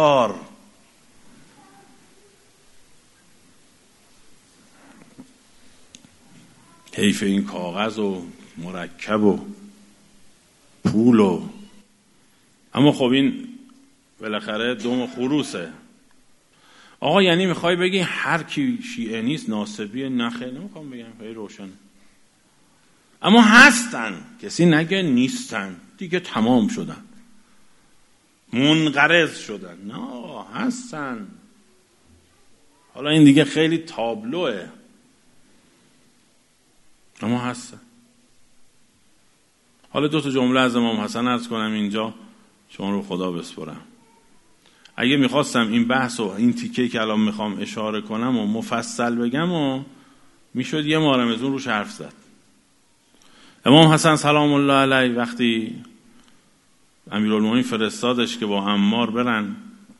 افتخار. حیف این کاغذ و مرکب و پول و، اما خب این بالاخره دم خروسه. آقا یعنی میخوای بگی هر کی شیعه نیست ناصبیه؟ نه خیلی نمیخوام بگم، خیلی روشن. اما هستن، کسی نگه نیستن، دیگه تمام شدن، منقرض شدن. نه هستن. حالا این دیگه خیلی تابلوه، اما هستن. حالا 2 جمله از امام حسن عرض کنم اینجا، شما رو خدا بسپرم. اگه میخواستم این بحث و این تیکه که الان میخوام اشاره کنم و مفصل بگم و میشد یه ماه رمضان روش حرف زد. امام حسن سلام الله علیه وقتی امیرالمومنین فرستادش که با عمار برن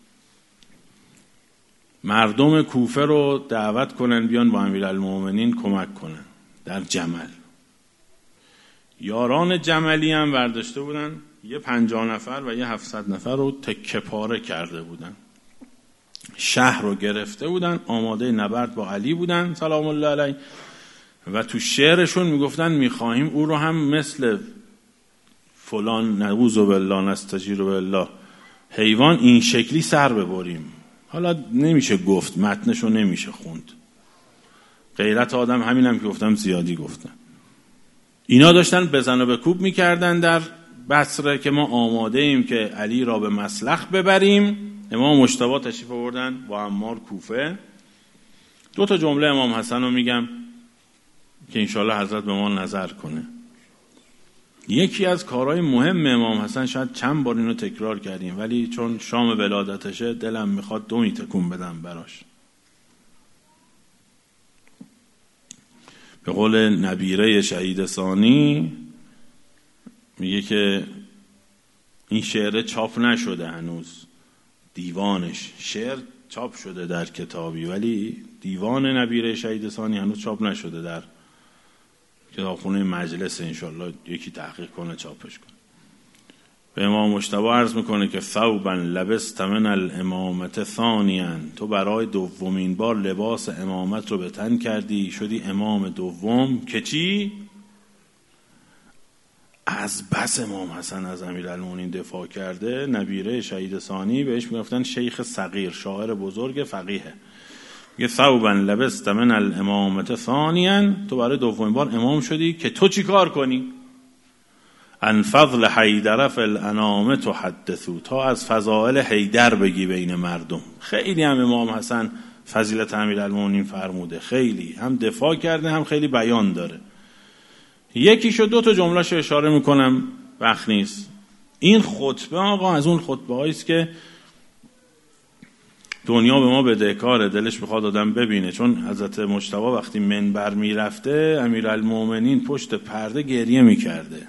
مردم کوفه رو دعوت کنن بیان با امیرالمومنین کمک کنن در جمل. یاران جملی هم برداشته بودن، یه 50 نفر و یه 700 نفر رو تکه پاره کرده بودن، شهر رو گرفته بودن، آماده نبرد با علی بودن سلام الله علیه، و تو شعرشون میگفتن میخواهیم او رو هم مثل فلان نعوذ بالله نستجیر بالله حیوان این شکلی سر ببریم. حالا نمیشه گفت، متنشو نمیشه خوند، غیرت آدم همینم که گفتم زیادی گفتن. اینا داشتن بزن و بکوب میکردن در بصره که ما آماده ایم که علی را به مسلخ ببریم. امام مجتبی تشریف آوردن با عمار کوفه. 2 جمله امام حسن رو میگم که انشالله حضرت به ما نظر کنه. یکی از کارهای مهم امام حسن، شاید چند بار اینو تکرار کردیم ولی چون شام ولادتشه دلم میخواد 2 تکون بدم براش. به قول نبیره شهید ثانی میگه که این شعر چاپ نشده هنوز، دیوانش، شعر چاپ شده در کتابی ولی دیوان نبیره شهید ثانی هنوز چاپ نشده در کتابخونه مجلس. انشالله یکی تحقیق کنه چاپش کنه. به امام مجتبی عرض میکنه که ثوبا لبست من الامامت ثانیا، تو برای 2مین بار لباس امامت رو به تن کردی، شدی امام دوم. که چی؟ از بس امام حسن از امیرالمومنین دفاع کرده، نبیره شهید ثانی بهش میگفتن شیخ صغیر، شاعر بزرگ فقیه. میگه ثوبا لبست من الامامت ثانیا، تو برای 2مین بار امام شدی که تو چی کار کنی؟ ان فضل حیدر فی الانام تحدثو، تا از فضائل حیدر بگی بین مردم. خیلی هم امام حسن فضیلت امیرالمومنین فرموده، خیلی هم دفاع کرده هم خیلی بیان داره. یکیشو 2 جملهشو اشاره میکنم، وقت نیست. این خطبه آقا از اون خطبه هاییست که دنیا به ما بدهکاره، دلش بخواد آدم ببینه. چون حضرت مجتبی وقتی منبر میرفته امیرالمومنین پشت پرده گریه میکرده.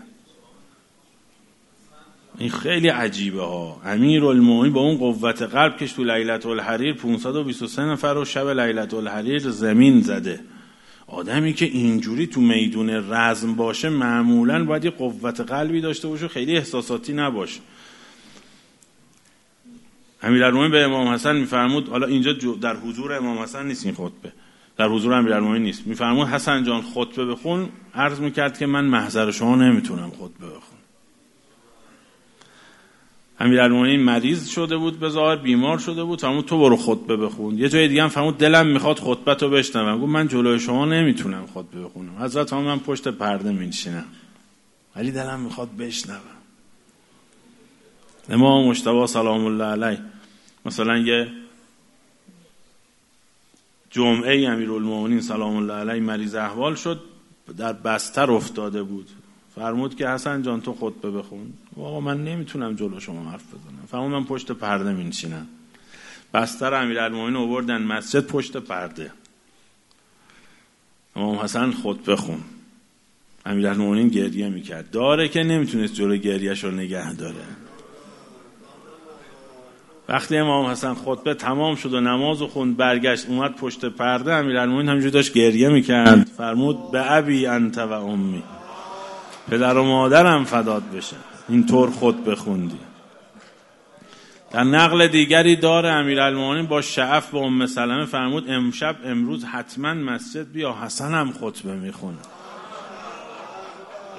این خیلی عجیبه ها. امیرالمومنین با اون قوت قلب که تو لیلة الحریر 523 نفر رو شب لیلة الحریر زمین زده. آدمی که اینجوری تو میدون رزم باشه معمولاً باید یه قوت قلبی داشته باشه، خیلی احساساتی نباشه. امیرالمومنین به امام حسن میفرمود، حالا اینجا در حضور امام حسن نیست این خطبه، در حضور امیرالمومنین نیست، میفرمود حسن جان خطبه بخون. عرض میکرد که من محضر شما نمیتونم خطبه بخون. امیرالمومنین مریض شده بود، به ظاهر بیمار شده بود، فرمود تو برو خطبه بخون. یه جای دیگه هم فرمود دلم میخواد خطبتو بشنوم. گفت من جلوی شما نمیتونم خطبه بخونم حضرت، من پشت پرده میشینم ولی دلم میخواد بشنوم. امام مجتبی سلام الله علیه مثلا یه جمعه امیرالمومنین سلام الله علیه مریض احوال شد، در بستر افتاده بود، فرمود که حسن جان تو خطبه بخون. آقا من نمیتونم جلو شما حرف بزنم. فرمود من پشت پرده میشینم. بستر امیرالمومنین آوردن مسجد پشت پرده. امام حسن خطبه خون. امیرالمومنین گریه میکرد. داره که نمیتونست جلو گریه‌شو نگه داره. وقتی امام حسن خطبه تمام شد و نماز خوند برگشت اومد پشت پرده، امیرالمومنین همینجوری داشت گریه میکرد. فرمود به ابی انت و امی، پدر و مادرم فدات بشن، اینطور خطبه خوندی. در نقل دیگری داره امیرالمومنین با شعف با ام سلمه فرمود امروز حتما مسجد بیا، حسنم خطبه میخونه.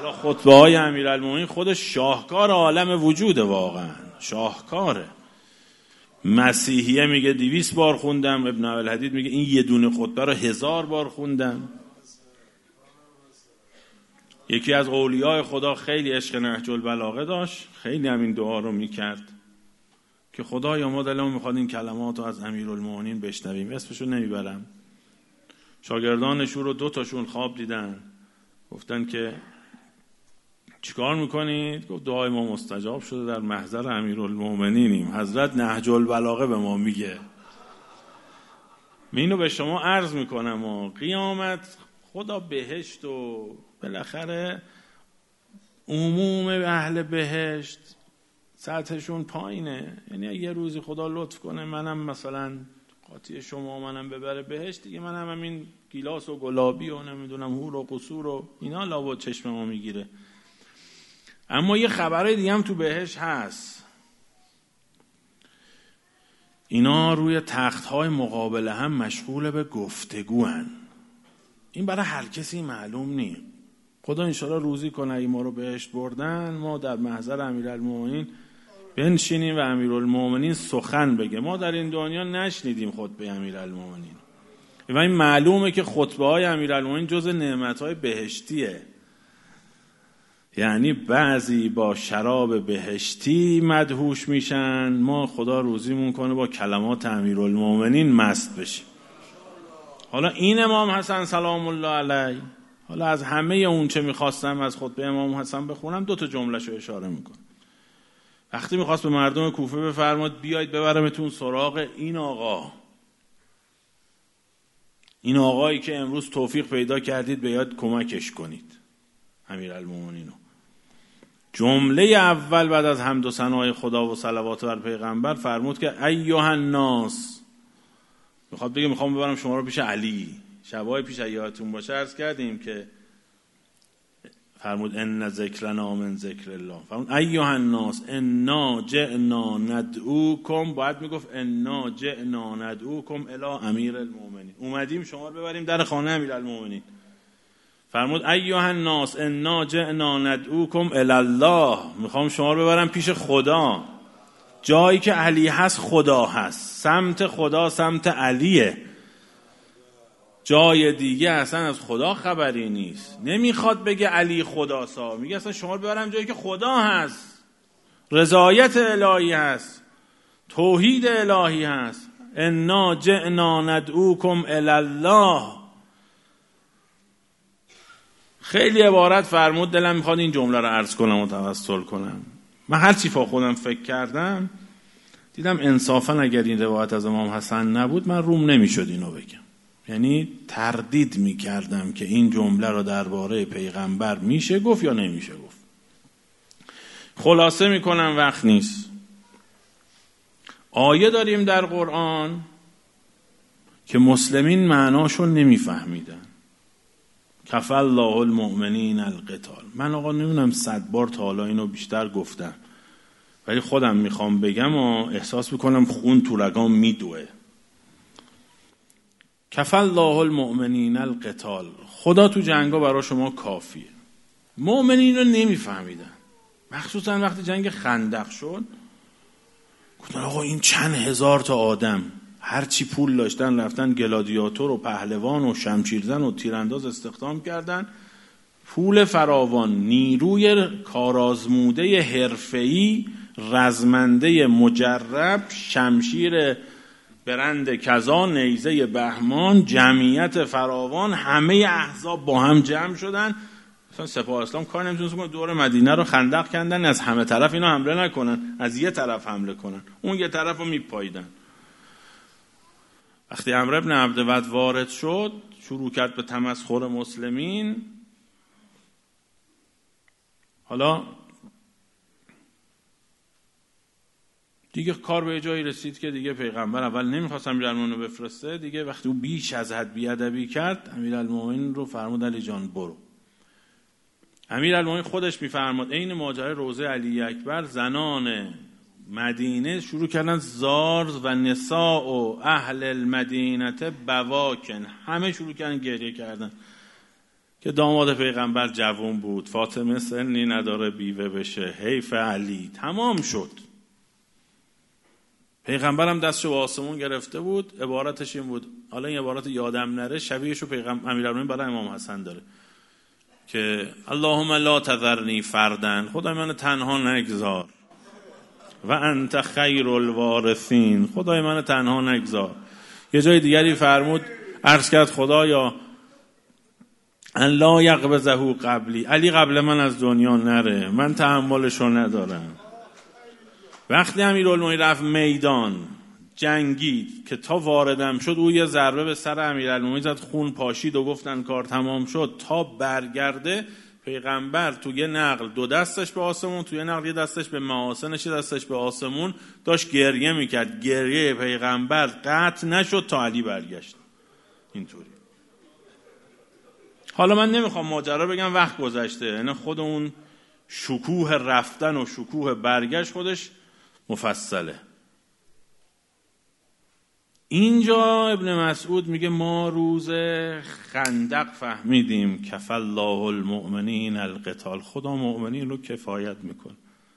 خطبه های امیرالمومنین خودش شاهکار عالم وجوده، واقعا شاهکاره. مسیحیه میگه 200 بار خوندم، ابن ابوالحدید میگه این یه دونه خطبه رو 1000 بار خوندم. یکی از اولیاء خدا خیلی عشق نهج البلاغه داشت، خیلی هم این دعا رو میکرد که خدایا ما دلمون میخواد این کلمات رو از امیرالمومنین بشنویم. اسمشو نمیبرم. شاگردانش رو 2 تاشون خواب دیدن، گفتن که چیکار میکنید؟ گفت دعای ما مستجاب شده، در محضر امیرالمومنینیم، حضرت نهج البلاغه به ما میگه. اینو به شما عرض میکنم و قیامت خدا بهشت و بالاخره عموم اهل بهشت سطحشون پایینه، یعنی یه روزی خدا لطف کنه منم مثلا قاطی شما منم ببره بهشت دیگه، منم همین گیلاس و گلابی و نمیدونم هور و قصور و اینا لابد چشم ما میگیره. اما یه خبرای دیگه هم تو بهشت هست. اینا روی تخت‌های مقابل هم مشغول به گفتگو هن. این برای هر کسی معلوم نیست. خدا انشالله روزی کنه ای ما رو بهشت بردن، ما در محضر امیرالمومنین بنشینیم و امیرالمومنین سخن بگه. ما در این دنیا نشنیدیم خطبه امیرالمومنین و این معلومه که خطبه های امیرالمومنین جز نعمت‌های بهشتیه. یعنی بعضی با شراب بهشتی مدهوش میشن، ما خدا روزیمون کنه با کلمات امیرالمومنین مست بشیم. حالا این امام حسن سلام الله علیه، حالا از همه اون چه میخواستم از خطبه امام حسن بخونم 2 جملهشو اشاره میکنم. وقتی میخواست به مردم کوفه بفرماد بیایید ببرمتون سراغ این آقا، این آقایی که امروز توفیق پیدا کردید بیاید کمکش کنید، امیرالمومنینو. جمله اول بعد از حمد و ثنای خدا و صلوات بر پیغمبر فرمود که ایها الناس، میخواد بگه میخوام ببرم شما رو پیش علی. شبای پیش یادتون باشه عرض کردیم که فرمود ان ذکرنا من ذکر الله، فرمود ایها الناس انا جئنا ندعوکم، باید میگفت انا جئنا ندعوکم الی امیرالمومنین، اومدیم شما رو ببریم در خانه امیرالمومنین. فرمود ایها الناس انا جئنا ندعوکم الی الله، میخوام شما رو ببرم پیش خدا. جایی که علی هست خدا هست، سمت خدا سمت علیه، جای دیگه اصلا از خدا خبری نیست. نمیخواد بگه علی خداسا، میگه اصلا شما رو ببرم جایی که خدا هست، رضایت الهی هست، توحید الهی هست. انا جئنا ندعوکم الی الله. خیلی عبارت فرمود، دلم میخواد این جمله رو عرض کنم و توسل کنم. من هر چی با خودم فکر کردم دیدم انصافا اگر این روایت از امام حسن نبود من روم نمیشد اینو بگم. یعنی تردید میکردم که این جمله رو درباره پیغمبر میشه گفت یا نمیشه گفت. خلاصه میکنم وقت نیست. آیه داریم در قرآن که مسلمین معناشو نمیفهمیدن. کفى الله المؤمنین القتال. من آقا نمیدونم 100 بار تا حالا اینو بیشتر گفتم، ولی خودم میخوام بگم و احساس میکنم خون تو رگام میدوه. کفى الله المؤمنین القتال، خدا تو جنگا برای شما کافیه. مؤمنین رو نمیفهمیدن، مخصوصا وقتی جنگ خندق شد گفتن آقا این چند هزار تا آدم هر چی پول داشتن رفتن گلادیاتور و پهلوان و شمشیرزن و تیرانداز استخدام کردن، پول فراوان، نیروی کارآزموده حرفه‌ای، رزمنده مجرب، شمشیر برند کذا، نیزه بهمان، جمعیت فراوان، همه احزاب با هم جمع شدن. مثلا سپاه اسلام کار نمیتونست کنه، دور مدینه رو خندق کندن، از همه طرف اینا حمله نکنن، از یه طرف حمله کنن، اون یه طرف رو میپاییدن. وقتی عمرو بن عبدود وارد شد شروع کرد به تمسخر مسلمین. حالا دیگه کار به جایی رسید که دیگه پیغمبر اول نمیخواست امیرالمومنین رو بفرسته، دیگه وقتی او بیش از حد بیادبی کرد امیرالمومنین رو فرمود علی جان برو. امیرالمومنین خودش میفرماد عین ماجرای روضه علی اکبر زنان مدینه شروع کردن زارز و نساء و اهل المدینه بواکن، همه شروع کردن گریه کردن. که داماد پیغمبر جوان بود، فاطمه سنی نداره بیوه بشه، حیف علی، تمام شد. پیغمبرم دستشو به آسمون گرفته بود، عبارتش این بود، حالا این عبارت یادم نره، شبیهشو امیرالمومنین برای امام حسن داره که اللهم لا تذرنی فردن، خدای منو تنها نگذار، و انت خیر الوارثین، خدای منو تنها نگذار. یه جای دیگری فرمود، عرض کرد خدایا ان لا یقبضه قبلی، علی قبل من از دنیا نره، من تحملشو ندارم. وقتی امیرالمومنین رفت میدان جنگید که تا واردم شد، او یه ضربه به سر امیرالمومنین زد، خون پاشید و گفتن کار تمام شد. تا برگرده پیغمبر تو یه نقل دو دستش به آسمون، تو یه نقل یه دستش به محاسنش، دستش به آسمون، داشت گریه میکرد. گریه پیغمبر قطع نشد تا علی برگشت. اینطوری. حالا من نمیخوام ماجرا بگم، وقت گذشته، یعنی خود اون شکوه رفتن و شکوه برگشت خودش مفصله. اینجا ابن مسعود میگه ما روز خندق فهمیدیم کفى الله المؤمنین القتال، خدا مؤمنین رو کفایت میکنه.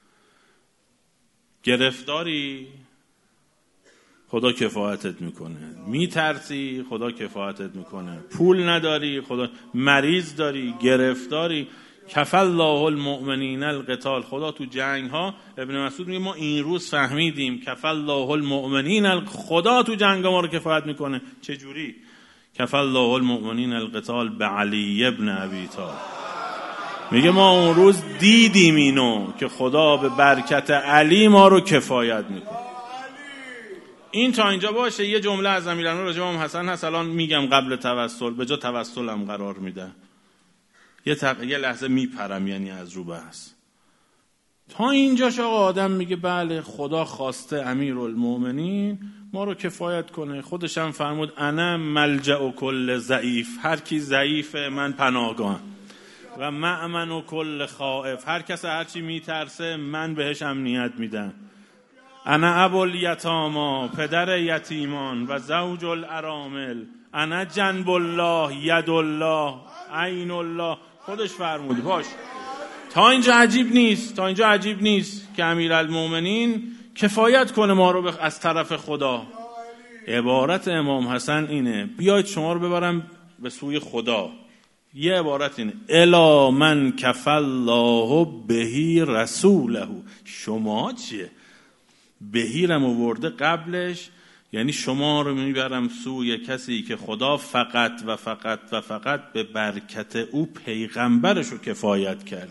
گرفتاری خدا کفایتت میکنه، میترسی خدا کفایتت میکنه، پول نداری خدا، مریض داری، گرفتاری، کفى الله المؤمنین القتال، خدا تو جنگ ها. ابن مسعود میگه ما این روز فهمیدیم کفى الله المؤمنین، خدا تو جنگ ما رو کفایت میکنه. چه جوری؟ کفى الله المؤمنین القتال بعلی ابن ابی طالب. میگه ما اون روز دیدیم اینو که خدا به برکت علی ما رو کفایت میکنه. این تا اینجا باشه. یه جمله از امیرالمومنین راجع به امام حسن هست، الان میگم قبل توسل، به جا توسلم قرار میده. یه لحظه میپرم یعنی از رو بحث. تا اینجاش آقا آدم میگه بله خدا خواسته امیرالمومنین ما رو کفایت کنه. خودش هم فرمود انا ملجأ کل ضعیف، هر کی ضعیفه من پناهگاهم، و مأمن کل خائف، هر کس هر چی میترسه من بهش امنیت میدم. انا ابوالیتاما، پدر یتیمان، و زوج الارامل، انا جنب الله، ید الله، عین الله. خودش فرمود. باش تا اینجا عجیب نیست که امیرالمومنین کفایت کنه ما رو از طرف خدا. عبارت امام حسن اینه، بیاید شما رو ببرم به سوی خدا. یه عبارت اینه، الا من کفى الله بهی رسوله. شما چیه؟ بهیرم آورده قبلش، یعنی شما رو میبرم سوی کسی که خدا فقط و فقط و فقط به برکت او پیغمبرش رو کفایت کرد.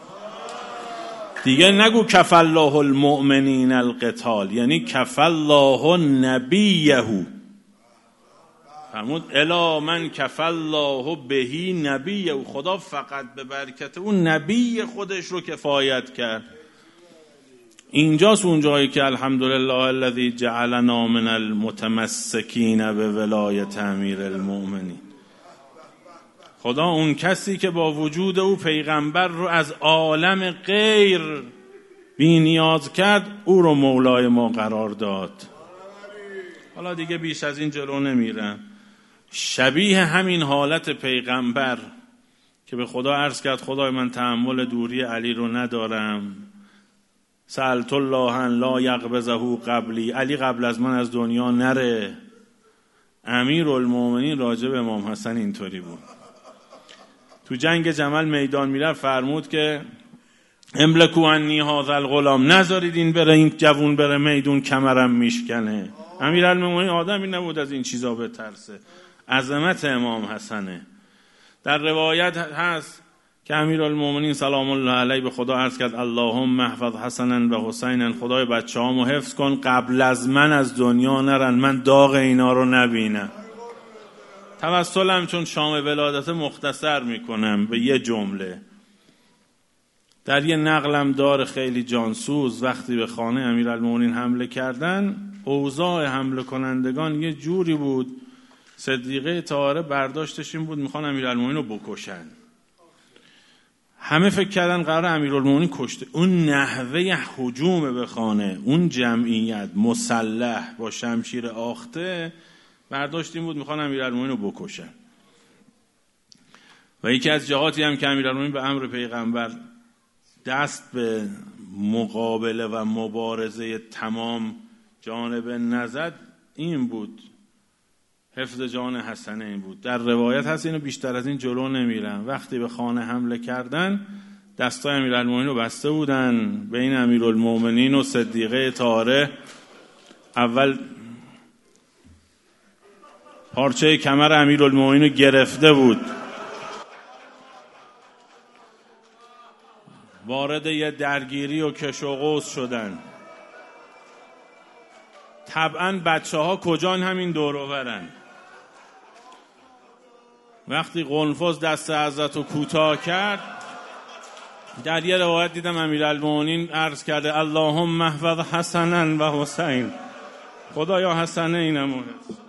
دیگه نگو کفى الله المؤمنین القتال، یعنی کفى الله نبیه. فرمود الا من کفى الله بهی نبیه، خدا فقط به برکت او نبی خودش رو کفایت کرد. اینجاست اون جایی که الحمدلله الذی جعلنا من المتمسکین به ولایت امیرالمؤمنین. خدا اون کسی که با وجود او پیغمبر رو از عالم غیر بی نیاز کرد، او رو مولای ما قرار داد. حالا دیگه بیش از این جلو نمیرم. شبیه همین حالت پیغمبر که به خدا عرض کرد خدای من تحمل دوری علی رو ندارم، سألت الله ان لا یقبضه قبلی، علی قبل از من از دنیا نره. امیرالمومنین راجع به امام حسن اینطوری بود. تو جنگ جمل میدان میره فرمود که املکوا عنی هذا الغلام، نذارید این بره، این جوون بره میدون کمرم میشکنه. امیرالمومنین آدمی نبود از این چیزا بترسه. عظمت امام حسنه. در روایت هست که امیرالمومنین سلام الله علیه به خدا عرض کرد اللهم احفظ حسنا و حسینا، خدای بچه‌هامو حفظ کن قبل از من از دنیا نرن، من داغ اینا رو نبینم. توسلم چون شام ولادت مختصر میکنم به یه جمله. در یه نقلم دار خیلی جانسوز وقتی به خانه امیرالمومنین حمله کردن، اوضاع حمله کنندگان یه جوری بود، صدیقه طاهره برداشتش این بود میخوان امیرالمومنین رو بکشن. همه فکر کردن قرار امیرالمومنین کشته. اون نحوه هجوم به خانه، اون جمعیت مسلح با شمشیر آخته، برداشت این بود میخوان امیرالمومنین رو بکشن. و یکی از جهاتی هم که امیرالمومنین به امر پیغمبر دست به مقابله و مبارزه تمام جانب نزد این بود، حفظ جان حسنین بود. در روایت هست، اینو بیشتر از این جلو نمیرم، وقتی به خانه حمله کردن دستای امیرالمومنین رو بسته بودن بین امیرالمومنین و صدیقه طاهره. اول پارچه کمر امیرالمومنین رو گرفته بود، وارد یه درگیری و کش و قوس شدن. طبعاً بچه ها کجان؟ همین دور و برن. وقتی قنفذ دست حضرت رو کوتاه کرد، در یه روایت دیدم امیرالمومنین عرض کرده اللهم احفظ حسنا و حسین، خدایا حسنینم رو حفظ